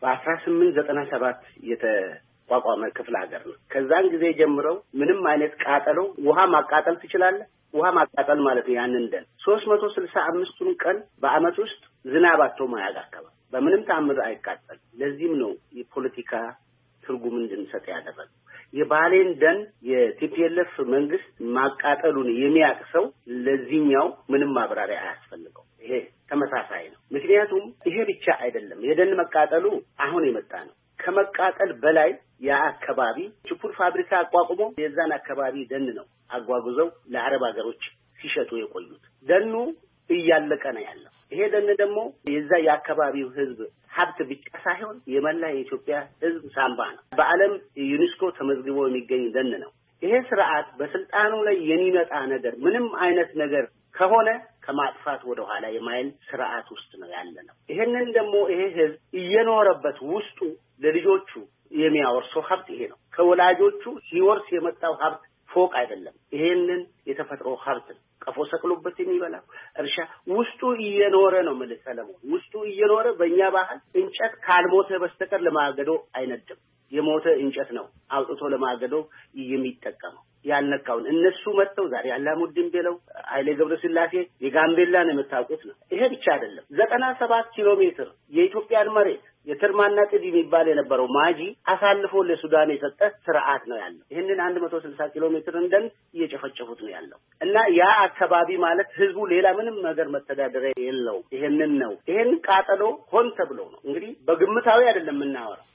በ1897 የተቋቋመ ክፍለ ሀገር ነው። ከዛን ጊዜ ጀምረው ምንም አይነት ቃጠሎ ውሃ ማቃጠል ትችላለህ። ውሃ ማቃጠል ማለት ያንን ደን 365ቱን ቀን በአመት ውስጥ ዝናብ አጥቶ ማያዝ አካባቢ በምንም ተአምር አይቃጠል። ለዚህም ነው የፖለቲካ ትርጉም እንድንሰጥ ያደረገው። የባሌን ደን የቲፒኤልኤፍ መንግስት ማቃጠሉን የሚያቅሰው ለዚህኛው ምንም ማብራሪያ አያስፈልገው። ይሄ ተመሳሳይ ነው። ምክንያቱም ይሄ ብቻ አይደለም። የደን መቃጠሉ አሁን የመጣ ነው። ከመቃጠል በላይ ያ አካባቢ ችፑር ፋብሪካ አቋቁሞ የዛን አካባቢ ደን ነው አጓጉዘው ለአረብ ሀገሮች ሲሸጡ የቆዩት። ደኑ እያለቀ ነው ያለው። ይሄ ደን ደግሞ የዛ የአካባቢው ህዝብ ሀብት ብቻ ሳይሆን የመላ የኢትዮጵያ ህዝብ ሳንባ ነው። በዓለም ዩኔስኮ ተመዝግቦ የሚገኝ ደን ነው። ይሄ ስርዓት በስልጣኑ ላይ የሚመጣ ነገር ምንም አይነት ነገር ከሆነ ከማጥፋት ወደ ኋላ የማይል ስርዓት ውስጥ ነው ያለነው። ይሄንን ደግሞ ይሄ ህዝብ እየኖረበት ውስጡ ለልጆቹ የሚያወርሰው ሀብት ይሄ ነው። ከወላጆቹ ሲወርስ የመጣው ሀብት ፎቅ አይደለም። ይሄንን የተፈጥሮ ሀብት ነው። ቀፎ ሰቅሎበት የሚበላው እርሻ ውስጡ እየኖረ ነው። ማለት ሰለሞን ውስጡ እየኖረ በእኛ ባህል እንጨት ካልሞተ በስተቀር ለማገዶ አይነድም። የሞተ እንጨት ነው አውጥቶ ለማገዶ የሚጠቀመው። ያልነካውን እነሱ መጥተው ዛሬ አላሙዲን ቤለው ኃይሌ ገብረስላሴ የጋምቤላን የምታውቁት ነው። ይሄ ብቻ አይደለም። 97 ኪሎ ሜትር የኢትዮጵያን መሬት የትርማና ጥድ የሚባል የነበረው ማጂ አሳልፎ ለሱዳን የሰጠ ስርዓት ነው ያለው። ይሄንን 160 ኪሎ ሜትር እንደን እየጨፈጨፉት ነው ያለው እና ያ አካባቢ ማለት ህዝቡ ሌላ ምንም ነገር መተዳደሪያ የለውም። ይሄንን ነው ይሄን ቃጠሎ ሆን ተብሎ ነው እንግዲህ በግምታዊ አይደለም የምናወራው።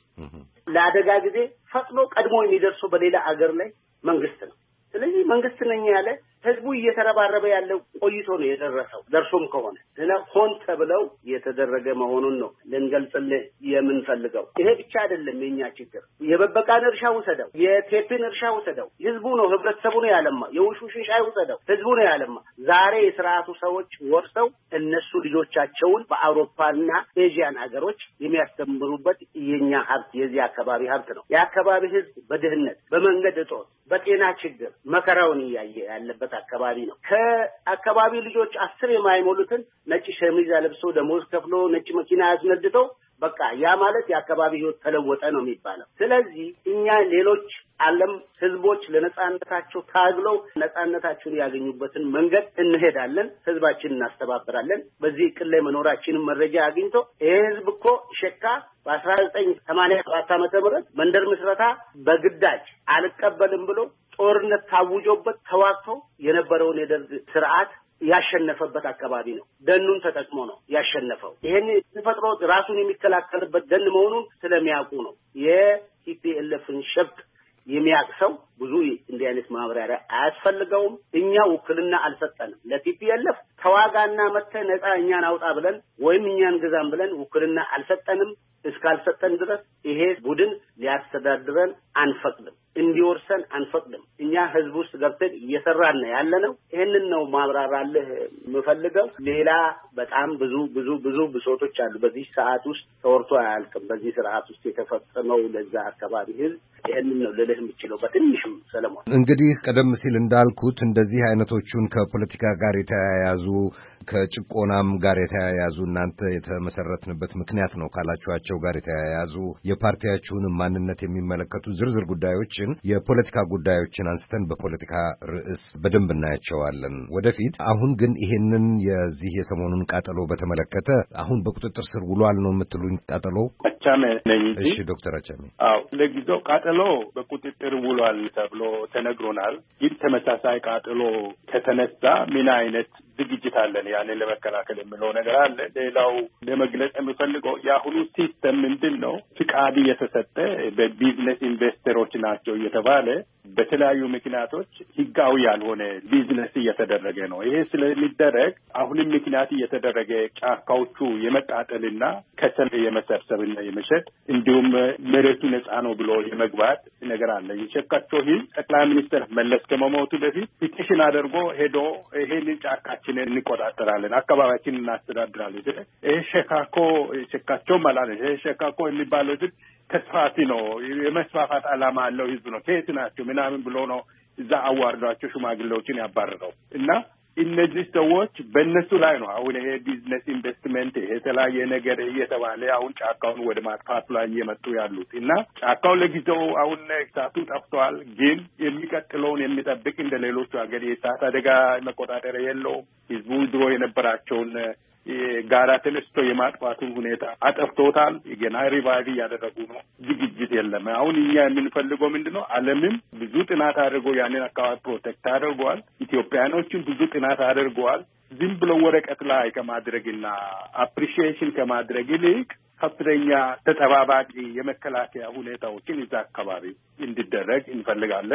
ለአደጋ ጊዜ ፈጥኖ ቀድሞ የሚደርሰው በሌላ አገር ላይ መንግስት ነው። ስለዚህ መንግስት ነኝ ያለ ህዝቡ እየተረባረበ ያለው ቆይቶ ነው የደረሰው። ደርሶም ከሆነ ሆን ተብለው የተደረገ መሆኑን ነው ልንገልጽልህ የምንፈልገው። ይሄ ብቻ አይደለም የኛ ችግር። የበበቃን እርሻ ውሰደው፣ የቴፒን እርሻ ውሰደው፣ ህዝቡ ነው ህብረተሰቡ ነው ያለማ። የውሹሽን ሻይ ውሰደው፣ ህዝቡ ነው ያለማ። ዛሬ የስርዓቱ ሰዎች ወርሰው እነሱ ልጆቻቸውን በአውሮፓና ኤዥያን ሀገሮች የሚያስተምሩበት የኛ ሀብት የዚህ አካባቢ ሀብት ነው። የአካባቢ ህዝብ በድህነት በመንገድ እጦት በጤና ችግር መከራውን እያየ ያለበት አካባቢ ነው። ከአካባቢ ልጆች 10 የማይሞሉትን ነጭ ሸሚዝ ለብሶ ደሞዝ ከፍሎ ነጭ መኪና ያስነድተው በቃ ያ ማለት የአካባቢ ህይወት ተለወጠ ነው የሚባለው። ስለዚህ እኛ ሌሎች ዓለም ህዝቦች ለነጻነታቸው ታግለው ነጻነታቸውን ያገኙበትን መንገድ እንሄዳለን። ህዝባችንን እናስተባብራለን። በዚህ ቅል ላይ መኖራችንን መረጃ አግኝቶ ይሄ ህዝብ እኮ ሸካ በ1987 ዓመተ ምህረት መንደር ምስረታ በግዳጅ አልቀበልም ብሎ ጦርነት ታውጆበት ተዋግቶ የነበረውን የደርግ ስርዓት ያሸነፈበት አካባቢ ነው። ደኑን ተጠቅሞ ነው ያሸነፈው። ይሄን ተፈጥሮ ራሱን የሚከላከልበት ደን መሆኑን ስለሚያውቁ ነው። የቲፒኤልኤፍን ሸፍጥ የሚያቅሰው ብዙ እንዲህ አይነት ማብራሪያ አያስፈልገውም። እኛ ውክልና አልሰጠንም ለቲፒኤልኤፍ ተዋጋና መተ ነፃ እኛን አውጣ ብለን ወይም እኛን ግዛም ብለን ውክልና አልሰጠንም። እስካልሰጠን ድረስ ይሄ ቡድን ሊያስተዳድረን አንፈቅድም፣ እንዲወርሰን አንፈቅድም። እኛ ህዝብ ውስጥ ገብተን እየሰራን ያለነው ይሄንን ነው ማብራራልህ የምፈልገው። ሌላ በጣም ብዙ ብሶቶች አሉ። በዚህ ሰዓት ውስጥ ተወርቶ አያልቅም። በዚህ ስርዓት ውስጥ የተፈጸመው ለዛ አካባቢ ህዝብ ይሄንን ነው ልልህ የምችለው በትንሽም። ሰለሞን እንግዲህ ቀደም ሲል እንዳልኩት እንደዚህ አይነቶቹን ከፖለቲካ ጋር የተያያዙ ከጭቆናም ጋር የተያያዙ እናንተ የተመሰረትንበት ምክንያት ነው ካላችኋቸው ጋር የተያያዙ የፓርቲያችሁን ማንነት የሚመለከቱ ዝርዝር ጉዳዮችን የፖለቲካ ጉዳዮችን አንስተን በፖለቲካ ርዕስ በደንብ እናያቸዋለን ወደፊት። አሁን ግን ይሄንን የዚህ የሰሞኑን ቃጠሎ በተመለከተ አሁን በቁጥጥር ስር ውሏል ነው የምትሉኝ? ቃጠሎ አቻሜ ነኝ እንጂ። እሺ ዶክተር አቻሜ። አዎ ለጊዜው ቃጠሎ በቁጥጥር ውሏል ተብሎ ተነግሮናል። ግን ተመሳሳይ ቃጠሎ ከተነሳ ምን አይነት ዝግጅት አለን ያንን ለመከላከል የሚለው ነገር አለ። ሌላው ለመግለጽ የሚፈልገው የአሁኑ ሲስተም ምንድን ነው? ፍቃድ እየተሰጠ በቢዝነስ ኢንቨስተሮች ናቸው እየተባለ በተለያዩ ምክንያቶች ህጋዊ ያልሆነ ቢዝነስ እየተደረገ ነው። ይሄ ስለሚደረግ አሁንም ምክንያት እየተደረገ ጫካዎቹ የመቃጠልና ከሰል የመሰብሰብና የመሸጥ እንዲሁም መሬቱ ነፃ ነው ብሎ የመግባት ነገር አለ። የሸካቸው ህዝብ ጠቅላይ ሚኒስትር መለስ ከመሞቱ በፊት ፒቲሽን አድርጎ ሄዶ ይሄንን ጫካችንን እንቆጣጠራለን፣ አካባቢያችንን እናስተዳድራለን። ይሄ ሸካቸው ማለት ይሄ ሸካኮ የሚባለው ህዝብ ተስፋፊ ነው፣ የመስፋፋት ዓላማ አለው ህዝብ ነው። ከየት ናቸው ምናምን ብሎ ነው እዛ አዋርዷቸው ሽማግሌዎችን ያባረረው እና እነዚህ ሰዎች በእነሱ ላይ ነው አሁን ይሄ ቢዝነስ ኢንቨስትመንት ይሄ የተለያየ ነገር እየተባለ አሁን ጫካውን ወደ ማጥፋት ላይ እየመጡ ያሉት እና ጫካው ለጊዜው አሁን እሳቱ ጠፍቷል። ግን የሚቀጥለውን የሚጠብቅ እንደ ሌሎቹ ሀገር የእሳት አደጋ መቆጣጠሪያ የለውም። ህዝቡ ድሮ የነበራቸውን ጋራ ተነስቶ የማጥፋቱን ሁኔታ አጠፍቶታል። ገና ሪቫይቭ እያደረጉ ነው። ዝግጅት የለም። አሁን እኛ የምንፈልገው ምንድነው? ዓለምም ብዙ ጥናት አድርጎ ያንን አካባቢ ፕሮቴክት አድርገዋል። ኢትዮጵያኖችም ብዙ ጥናት አድርገዋል። ዝም ብሎ ወረቀት ላይ ከማድረግና አፕሪሺዬሽን ከማድረግ ይልቅ ከፍተኛ ተጠባባቂ የመከላከያ ሁኔታዎችን እዛ አካባቢ እንዲደረግ እንፈልጋለን።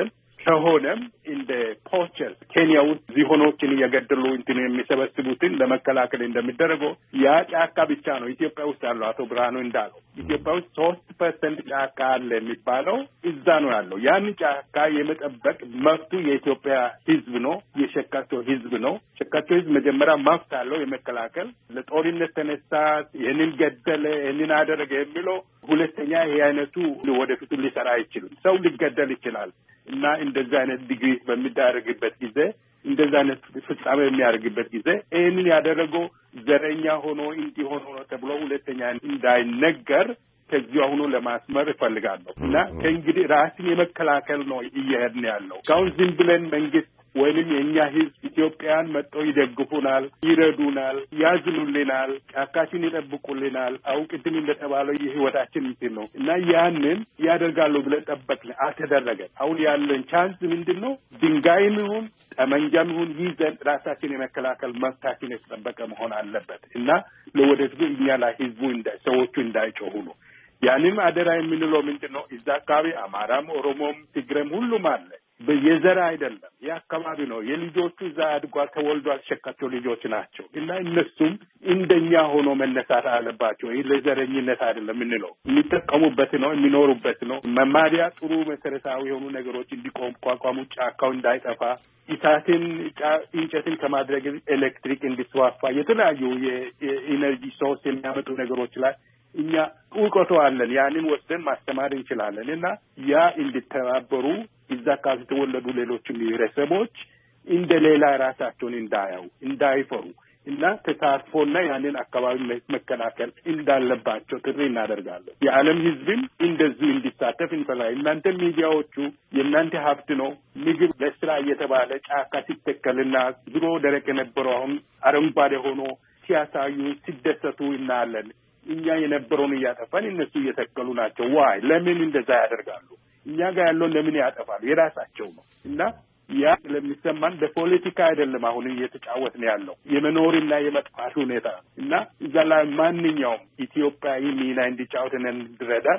ከሆነም እንደ ፖቸርስ ኬንያ ውስጥ ዝሆኖችን እየገደሉ እንትን የሚሰበስቡትን ለመከላከል እንደሚደረገው ያ ጫካ ብቻ ነው ኢትዮጵያ ውስጥ ያለው። አቶ ብርሃኑ እንዳለው ኢትዮጵያ ውስጥ 3% ጫካ አለ የሚባለው እዛ ነው ያለው። ያን ጫካ የመጠበቅ መብቱ የኢትዮጵያ ሕዝብ ነው፣ የሸካቶ ሕዝብ ነው። ሸካቶ ሕዝብ መጀመሪያ መብት አለው የመከላከል። ለጦርነት ተነሳ፣ ይህንን ገደለ፣ ይህንን አደረገ የሚለው ሁለተኛ ይሄ አይነቱ ወደፊቱ ሊሰራ አይችልም። ሰው ሊገደል ይችላል እና እንደዚህ አይነት ዲግሪ በሚዳረግበት ጊዜ እንደዚህ አይነት ፍጻሜ የሚያደርግበት ጊዜ ይህንን ያደረገው ዘረኛ ሆኖ እንዲሆን ሆኖ ተብሎ ሁለተኛ እንዳይነገር ከዚህ አሁኑ ለማስመር እፈልጋለሁ እና ከእንግዲህ ራስን የመከላከል ነው እየሄድን ያለው። እስካሁን ዝም ብለን መንግስት ወይንም የእኛ ህዝብ ኢትዮጵያን መጥተው ይደግፉናል፣ ይረዱናል፣ ያዝኑልናል፣ ጫካችን ይጠብቁልናል። አሁን ቅድም እንደተባለው የህይወታችን እንትን ነው እና ያንን ያደርጋሉ ብለን ጠበቅን፣ አልተደረገም። አሁን ያለን ቻንስ ምንድን ነው? ድንጋይም ይሁን ጠመንጃም ይሁን ይዘን ራሳችን የመከላከል መብታችን የተጠበቀ መሆን አለበት እና ለወደፊቱ እኛ ላይ ህዝቡ ሰዎቹ እንዳይጮሁ ነው። ያንም አደራ የምንለው ምንድን ነው? እዛ አካባቢ አማራም፣ ኦሮሞም፣ ትግሬም ሁሉም አለ። በየዘራ አይደለም፣ የአካባቢ ነው። የልጆቹ እዛ አድጓል፣ ተወልዷል፣ ሸካቸው ልጆች ናቸው እና እነሱም እንደኛ ሆኖ መነሳት አለባቸው። ይህ ለዘረኝነት አይደለም የምንለው፣ የሚጠቀሙበት ነው፣ የሚኖሩበት ነው። መማሪያ ጥሩ መሰረታዊ የሆኑ ነገሮች እንዲቋቋሙ፣ ጫካው እንዳይጠፋ፣ እሳትን እንጨትን ከማድረግ ኤሌክትሪክ እንዲስፋፋ፣ የተለያዩ የኢነርጂ ሶርስ የሚያመጡ ነገሮች ላይ እኛ እውቀቱ አለን። ያንን ወስደን ማስተማር እንችላለን እና ያ እንዲተባበሩ እዛ አካባቢ የተወለዱ ሌሎችም ብሔረሰቦች እንደ ሌላ ራሳቸውን እንዳያዩ እንዳይፈሩ እና ተሳትፎና ያንን አካባቢ መከላከል እንዳለባቸው ጥሪ እናደርጋለን። የዓለም ሕዝብም እንደዚሁ እንዲሳተፍ እንፈልጋለን። እናንተ ሚዲያዎቹ የእናንተ ሀብት ነው። ምግብ ለስራ እየተባለ ጫካ ሲተከልና ድሮ ደረቅ የነበረው አሁን አረንጓዴ ሆኖ ሲያሳዩ ሲደሰቱ እናያለን። እኛ የነበረውን እያጠፋን እነሱ እየተከሉ ናቸው። ዋይ ለምን እንደዛ ያደርጋሉ? እኛ ጋር ያለውን ለምን ያጠፋሉ? የራሳቸው ነው እና ያ ለሚሰማን በፖለቲካ አይደለም አሁን እየተጫወትን ያለው የመኖርና የመጥፋት ሁኔታ እና እዛ ላይ ማንኛውም ኢትዮጵያዊ ሚና እንዲጫወትን እንድረዳን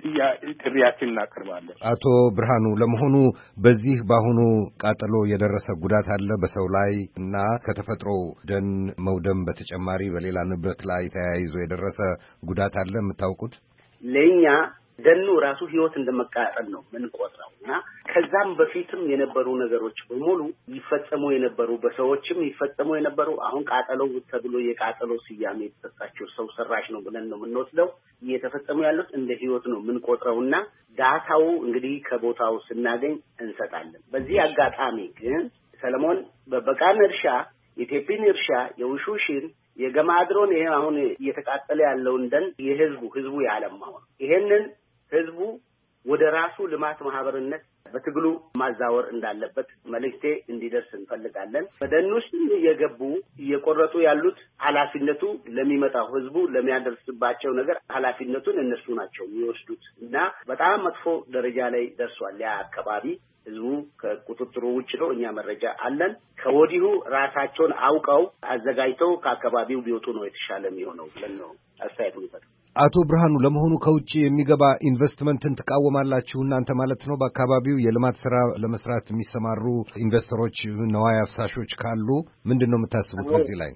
ጥሪያችን እናቀርባለን። አቶ ብርሃኑ፣ ለመሆኑ በዚህ በአሁኑ ቃጠሎ የደረሰ ጉዳት አለ በሰው ላይ እና ከተፈጥሮ ደን መውደም በተጨማሪ በሌላ ንብረት ላይ ተያይዞ የደረሰ ጉዳት አለ የምታውቁት? ለኛ ደኑ ራሱ ህይወት እንደመቃጠል ነው የምንቆጥረው እና ከዛም በፊትም የነበሩ ነገሮች በሙሉ ይፈጸሙ የነበሩ በሰዎችም ይፈጸሙ የነበሩ አሁን ቃጠሎ ተብሎ የቃጠሎ ስያሜ የተሰጣቸው ሰው ሰራሽ ነው ብለን ነው የምንወስደው። እየተፈጸሙ ያሉት እንደ ህይወት ነው የምንቆጥረውና ዳታው እንግዲህ ከቦታው ስናገኝ እንሰጣለን። በዚህ አጋጣሚ ግን ሰለሞን በበቃን እርሻ፣ የቴፒን እርሻ፣ የውሹሽን የገማድሮን ይሄ አሁን እየተቃጠለ ያለውን ደን ህዝቡ ያለማው ይሄንን ህዝቡ ወደ ራሱ ልማት ማህበርነት በትግሉ ማዛወር እንዳለበት መልእክቴ እንዲደርስ እንፈልጋለን። በደን ውስጥ እየገቡ እየቆረጡ ያሉት ኃላፊነቱ ለሚመጣው ህዝቡ ለሚያደርስባቸው ነገር ኃላፊነቱን እነሱ ናቸው የሚወስዱት እና በጣም መጥፎ ደረጃ ላይ ደርሷል ያ አካባቢ። ህዝቡ ከቁጥጥሩ ውጭ ነው። እኛ መረጃ አለን። ከወዲሁ ራሳቸውን አውቀው አዘጋጅተው ከአካባቢው ቢወጡ ነው የተሻለ የሚሆነው ብለን ነው አስተያየት ነው። አቶ ብርሃኑ፣ ለመሆኑ ከውጭ የሚገባ ኢንቨስትመንትን ትቃወማላችሁ እናንተ ማለት ነው? በአካባቢው የልማት ስራ ለመስራት የሚሰማሩ ኢንቨስተሮች፣ ነዋይ አፍሳሾች ካሉ ምንድን ነው የምታስቡት በዚህ ላይ?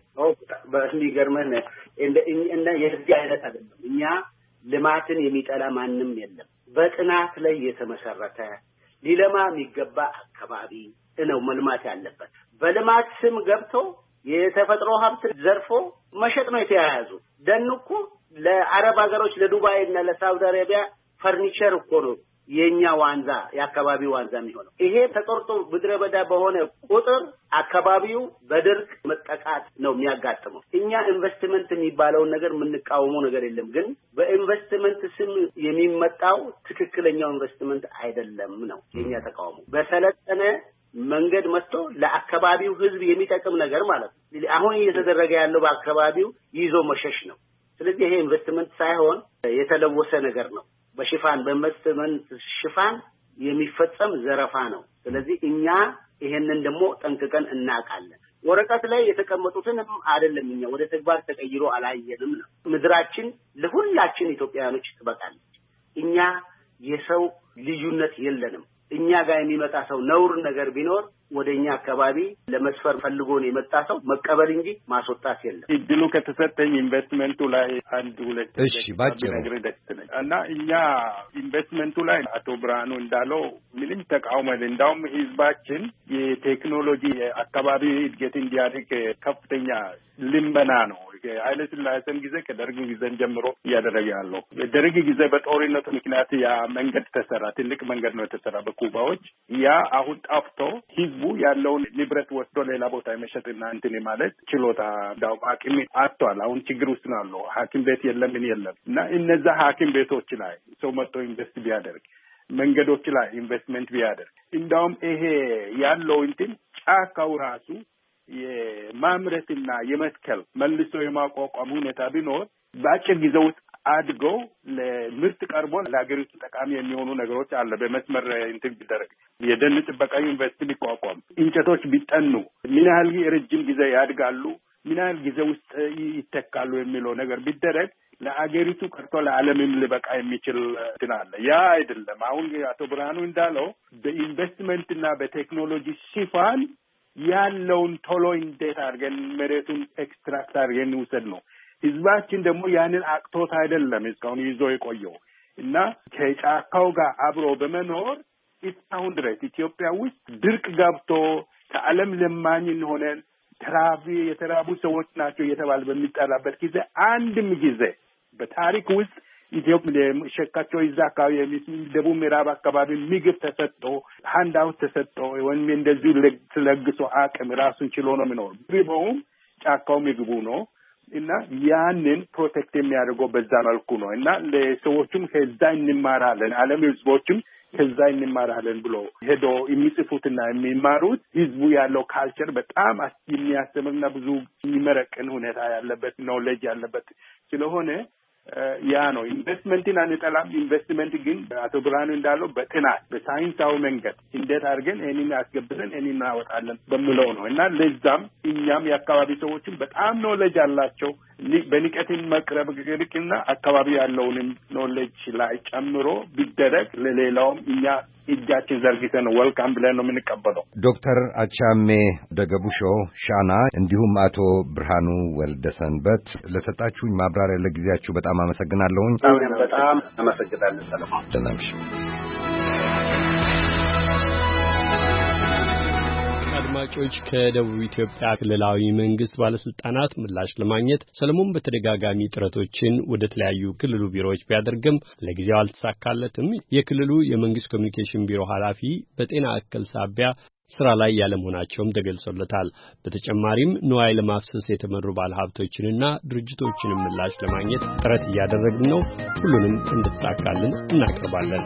በሚገርመን እንደ የዚህ አይነት አይደለም። እኛ ልማትን የሚጠላ ማንም የለም። በጥናት ላይ የተመሰረተ ሊለማ የሚገባ አካባቢ ነው መልማት ያለበት። በልማት ስም ገብቶ የተፈጥሮ ሀብት ዘርፎ መሸጥ ነው የተያያዙ። ደን እኮ ለአረብ ሀገሮች ለዱባይ እና ለሳውዲ አረቢያ ፈርኒቸር እኮ ነው የኛ ዋንዛ የአካባቢው ዋንዛ የሚሆነው። ይሄ ተቆርጦ ምድረ በዳ በሆነ ቁጥር አካባቢው በድርቅ መጠቃት ነው የሚያጋጥመው። እኛ ኢንቨስትመንት የሚባለውን ነገር የምንቃወመው ነገር የለም፣ ግን በኢንቨስትመንት ስም የሚመጣው ትክክለኛው ኢንቨስትመንት አይደለም ነው የኛ ተቃውሞ። በሰለጠነ መንገድ መጥቶ ለአካባቢው ህዝብ የሚጠቅም ነገር ማለት ነው። አሁን እየተደረገ ያለው በአካባቢው ይዞ መሸሽ ነው። ስለዚህ ይሄ ኢንቨስትመንት ሳይሆን የተለወሰ ነገር ነው። በሽፋን በኢንቨስትመንት ሽፋን የሚፈጸም ዘረፋ ነው። ስለዚህ እኛ ይሄንን ደግሞ ጠንቅቀን እናውቃለን። ወረቀት ላይ የተቀመጡትን አይደለም እኛ ወደ ተግባር ተቀይሮ አላየንም ነው። ምድራችን ለሁላችን ኢትዮጵያውያኖች ትበቃለች። እኛ የሰው ልዩነት የለንም። እኛ ጋር የሚመጣ ሰው ነውር ነገር ቢኖር ወደኛ አካባቢ ለመስፈር ፈልጎ ነው የመጣ ሰው መቀበል እንጂ ማስወጣት የለም። እድሉ ከተሰጠኝ ኢንቨስትመንቱ ላይ አንድ ሁለት ባጭሩ እና እኛ ኢንቨስትመንቱ ላይ አቶ ብርሃኑ እንዳለው ምንም ተቃውሞ የለም። እንዳውም ህዝባችን የቴክኖሎጂ አካባቢ እድገት እንዲያድግ ከፍተኛ ልመና ነው። ኃይለ ሥላሴም ጊዜ ከደርግ ጊዜ ጀምሮ እያደረገ ያለው በደርግ ጊዜ በጦርነቱ ምክንያት ያ መንገድ ተሰራ። ትልቅ መንገድ ነው የተሰራ በኩባዎች። ያ አሁን ጠፍቶ ህዝቡ ያለውን ንብረት ወስዶ ሌላ ቦታ የመሸጥና እንትን ማለት ችሎታ እንዳውም አቅም አጥቷል። አሁን ችግር ውስጥ ነው ያለው። ሐኪም ቤት የለም ምን የለም እና እነዛ ሐኪም ቤቶች ላይ ሰው መጥቶ ኢንቨስት ቢያደርግ፣ መንገዶች ላይ ኢንቨስትመንት ቢያደርግ እንዳውም ይሄ ያለው እንትን ጫካው ራሱ የማምረትና የመትከል መልሶ የማቋቋም ሁኔታ ቢኖር በአጭር ጊዜ ውስጥ አድገው ለምርት ቀርቦ ለሀገሪቱ ጠቃሚ የሚሆኑ ነገሮች አለ። በመስመር እንትን ቢደረግ የደን ጥበቃ ዩኒቨርሲቲ ቢቋቋም፣ እንጨቶች ቢጠኑ ምን ያህል ረጅም ጊዜ ያድጋሉ፣ ምን ያህል ጊዜ ውስጥ ይተካሉ የሚለው ነገር ቢደረግ ለአገሪቱ ቀርቶ ለዓለምም ሊበቃ የሚችል እንትን አለ። ያ አይደለም። አሁን አቶ ብርሃኑ እንዳለው በኢንቨስትመንትና በቴክኖሎጂ ሽፋን ያለውን ቶሎ እንዴት አድርገን መሬቱን ኤክስትራክት አድርገን እንውሰድ ነው። ህዝባችን ደግሞ ያንን አቅቶት አይደለም እስካሁን ይዞ የቆየው እና ከጫካው ጋር አብሮ በመኖር እስካሁን ድረስ ኢትዮጵያ ውስጥ ድርቅ ገብቶ ከዓለም ለማኝ ሆነን የተራቡ ሰዎች ናቸው እየተባለ በሚጠራበት ጊዜ አንድም ጊዜ በታሪክ ውስጥ ኢትዮጵያ ሸካቸው ይዛ አካባቢ ደቡብ ምዕራብ አካባቢ ምግብ ተሰጥቶ ሃንዳውት ተሰጥቶ ወይም እንደዚህ ለግሶ አቅም ራሱን ችሎ ነው የሚኖር። ቢሆንም ጫካው ምግቡ ነው እና ያንን ፕሮቴክት የሚያደርገው በዛ መልኩ ነው እና ለሰዎችም ከዛ እንማራለን፣ ዓለም ህዝቦችም ከዛ እንማራለን ብሎ ሄዶ የሚጽፉትና የሚማሩት ህዝቡ ያለው ካልቸር በጣም የሚያስተምርና ብዙ የሚመረቅን ሁኔታ ያለበት ኖሌጅ ያለበት ስለሆነ ያ ነው። ኢንቨስትመንትን አንጠላም። ኢንቨስትመንት ግን አቶ ብርሃኑ እንዳለው በጥናት በሳይንሳዊ መንገድ እንዴት አድርገን እኔን አስገብተን እኔን እናወጣለን በሚለው ነው እና ለዛም እኛም የአካባቢ ሰዎችን በጣም ኖሌጅ አላቸው። በንቀትን መቅረብ ግርቅና አካባቢ ያለውንም ኖሌጅ ላይ ጨምሮ ቢደረግ ለሌላውም እኛ እጃችን ዘርግተን ወልካም ብለን ነው የምንቀበለው። ዶክተር አቻሜ ደገቡሾ ሻና እንዲሁም አቶ ብርሃኑ ወልደሰንበት ለሰጣችሁኝ ማብራሪያ ለጊዜያችሁ በጣም አመሰግናለሁኝ። በጣም አመሰግናለሁ ሰለሞን። አድማጮች ከደቡብ ኢትዮጵያ ክልላዊ መንግስት ባለስልጣናት ምላሽ ለማግኘት ሰለሞን በተደጋጋሚ ጥረቶችን ወደ ተለያዩ ክልሉ ቢሮዎች ቢያደርግም ለጊዜው አልተሳካለትም። የክልሉ የመንግስት ኮሚኒኬሽን ቢሮ ኃላፊ በጤና እክል ሳቢያ ስራ ላይ ያለመሆናቸውም ተገልጾለታል። በተጨማሪም ንዋይ ለማፍሰስ የተመሩ ባለሀብቶችንና ድርጅቶችን ምላሽ ለማግኘት ጥረት እያደረግን ነው። ሁሉንም እንድትሳካልን እናቀርባለን።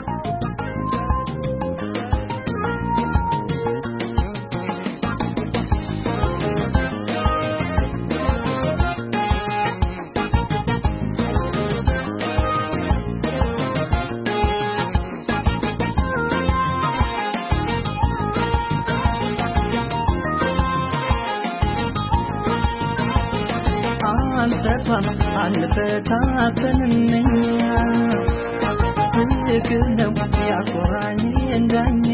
አንፈታተንኛ ትክነው ያቆራኝ እንደኛ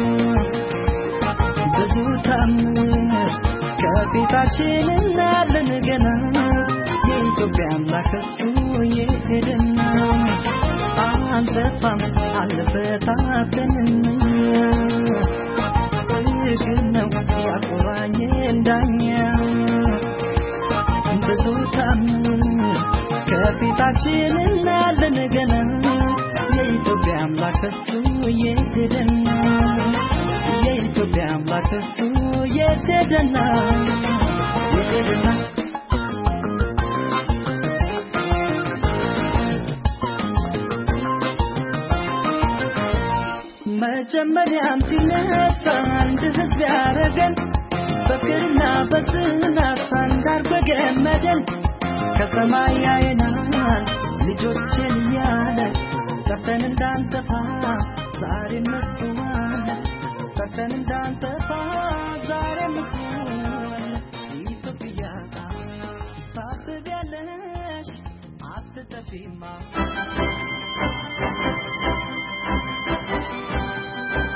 ብዙ ታምር ከፊታችን እንዳለን ገና የኢትዮጵያ አምላክ እሱ የሄደና አንፈታተንኛ ትክነው ያቆራኝ እንደኛ ብዙ ታምር ከፊታችን እንዳለን ገና የኢትዮጵያ አምላክ እሱ የሄደና የኢትዮጵያ አምላክ እሱ የሄደና መጀመሪያም ሲነሳ አንድ ህዝብ ያረገን በክርና በጽናት አንዳር በገመደን ከሰማይ ያየናል ልጆችን ያለ ሰርተን እንዳንጠፋ ዛሬ መስዋዕት ሰርተን እንዳንጠፋ ዛሬ መስዋዕት ኢትዮጵያ ታብቢያለሽ አትጠፊማ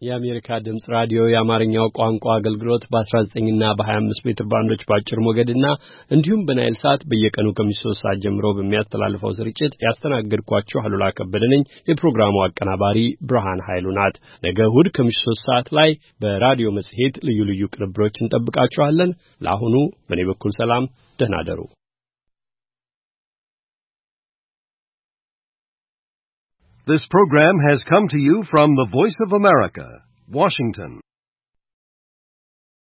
የአሜሪካ ድምጽ ራዲዮ የአማርኛው ቋንቋ አገልግሎት በ19 እና በ25 ሜትር ባንዶች ባጭር ሞገድና እንዲሁም በናይል ሳት በየቀኑ ከምሽቱ 3 ሰዓት ጀምሮ በሚያስተላልፈው ስርጭት ያስተናግድኳችሁ አሉላ ከበደ ነኝ። የፕሮግራሙ አቀናባሪ ብርሃን ኃይሉ ናት። ነገ እሁድ ከምሽቱ 3 ሰዓት ላይ በራዲዮ መጽሔት ልዩ ልዩ ቅንብሮችን እንጠብቃችኋለን። ለአሁኑ በእኔ በኩል ሰላም፣ ደህና እደሩ። This program has come to you from the Voice of America, Washington.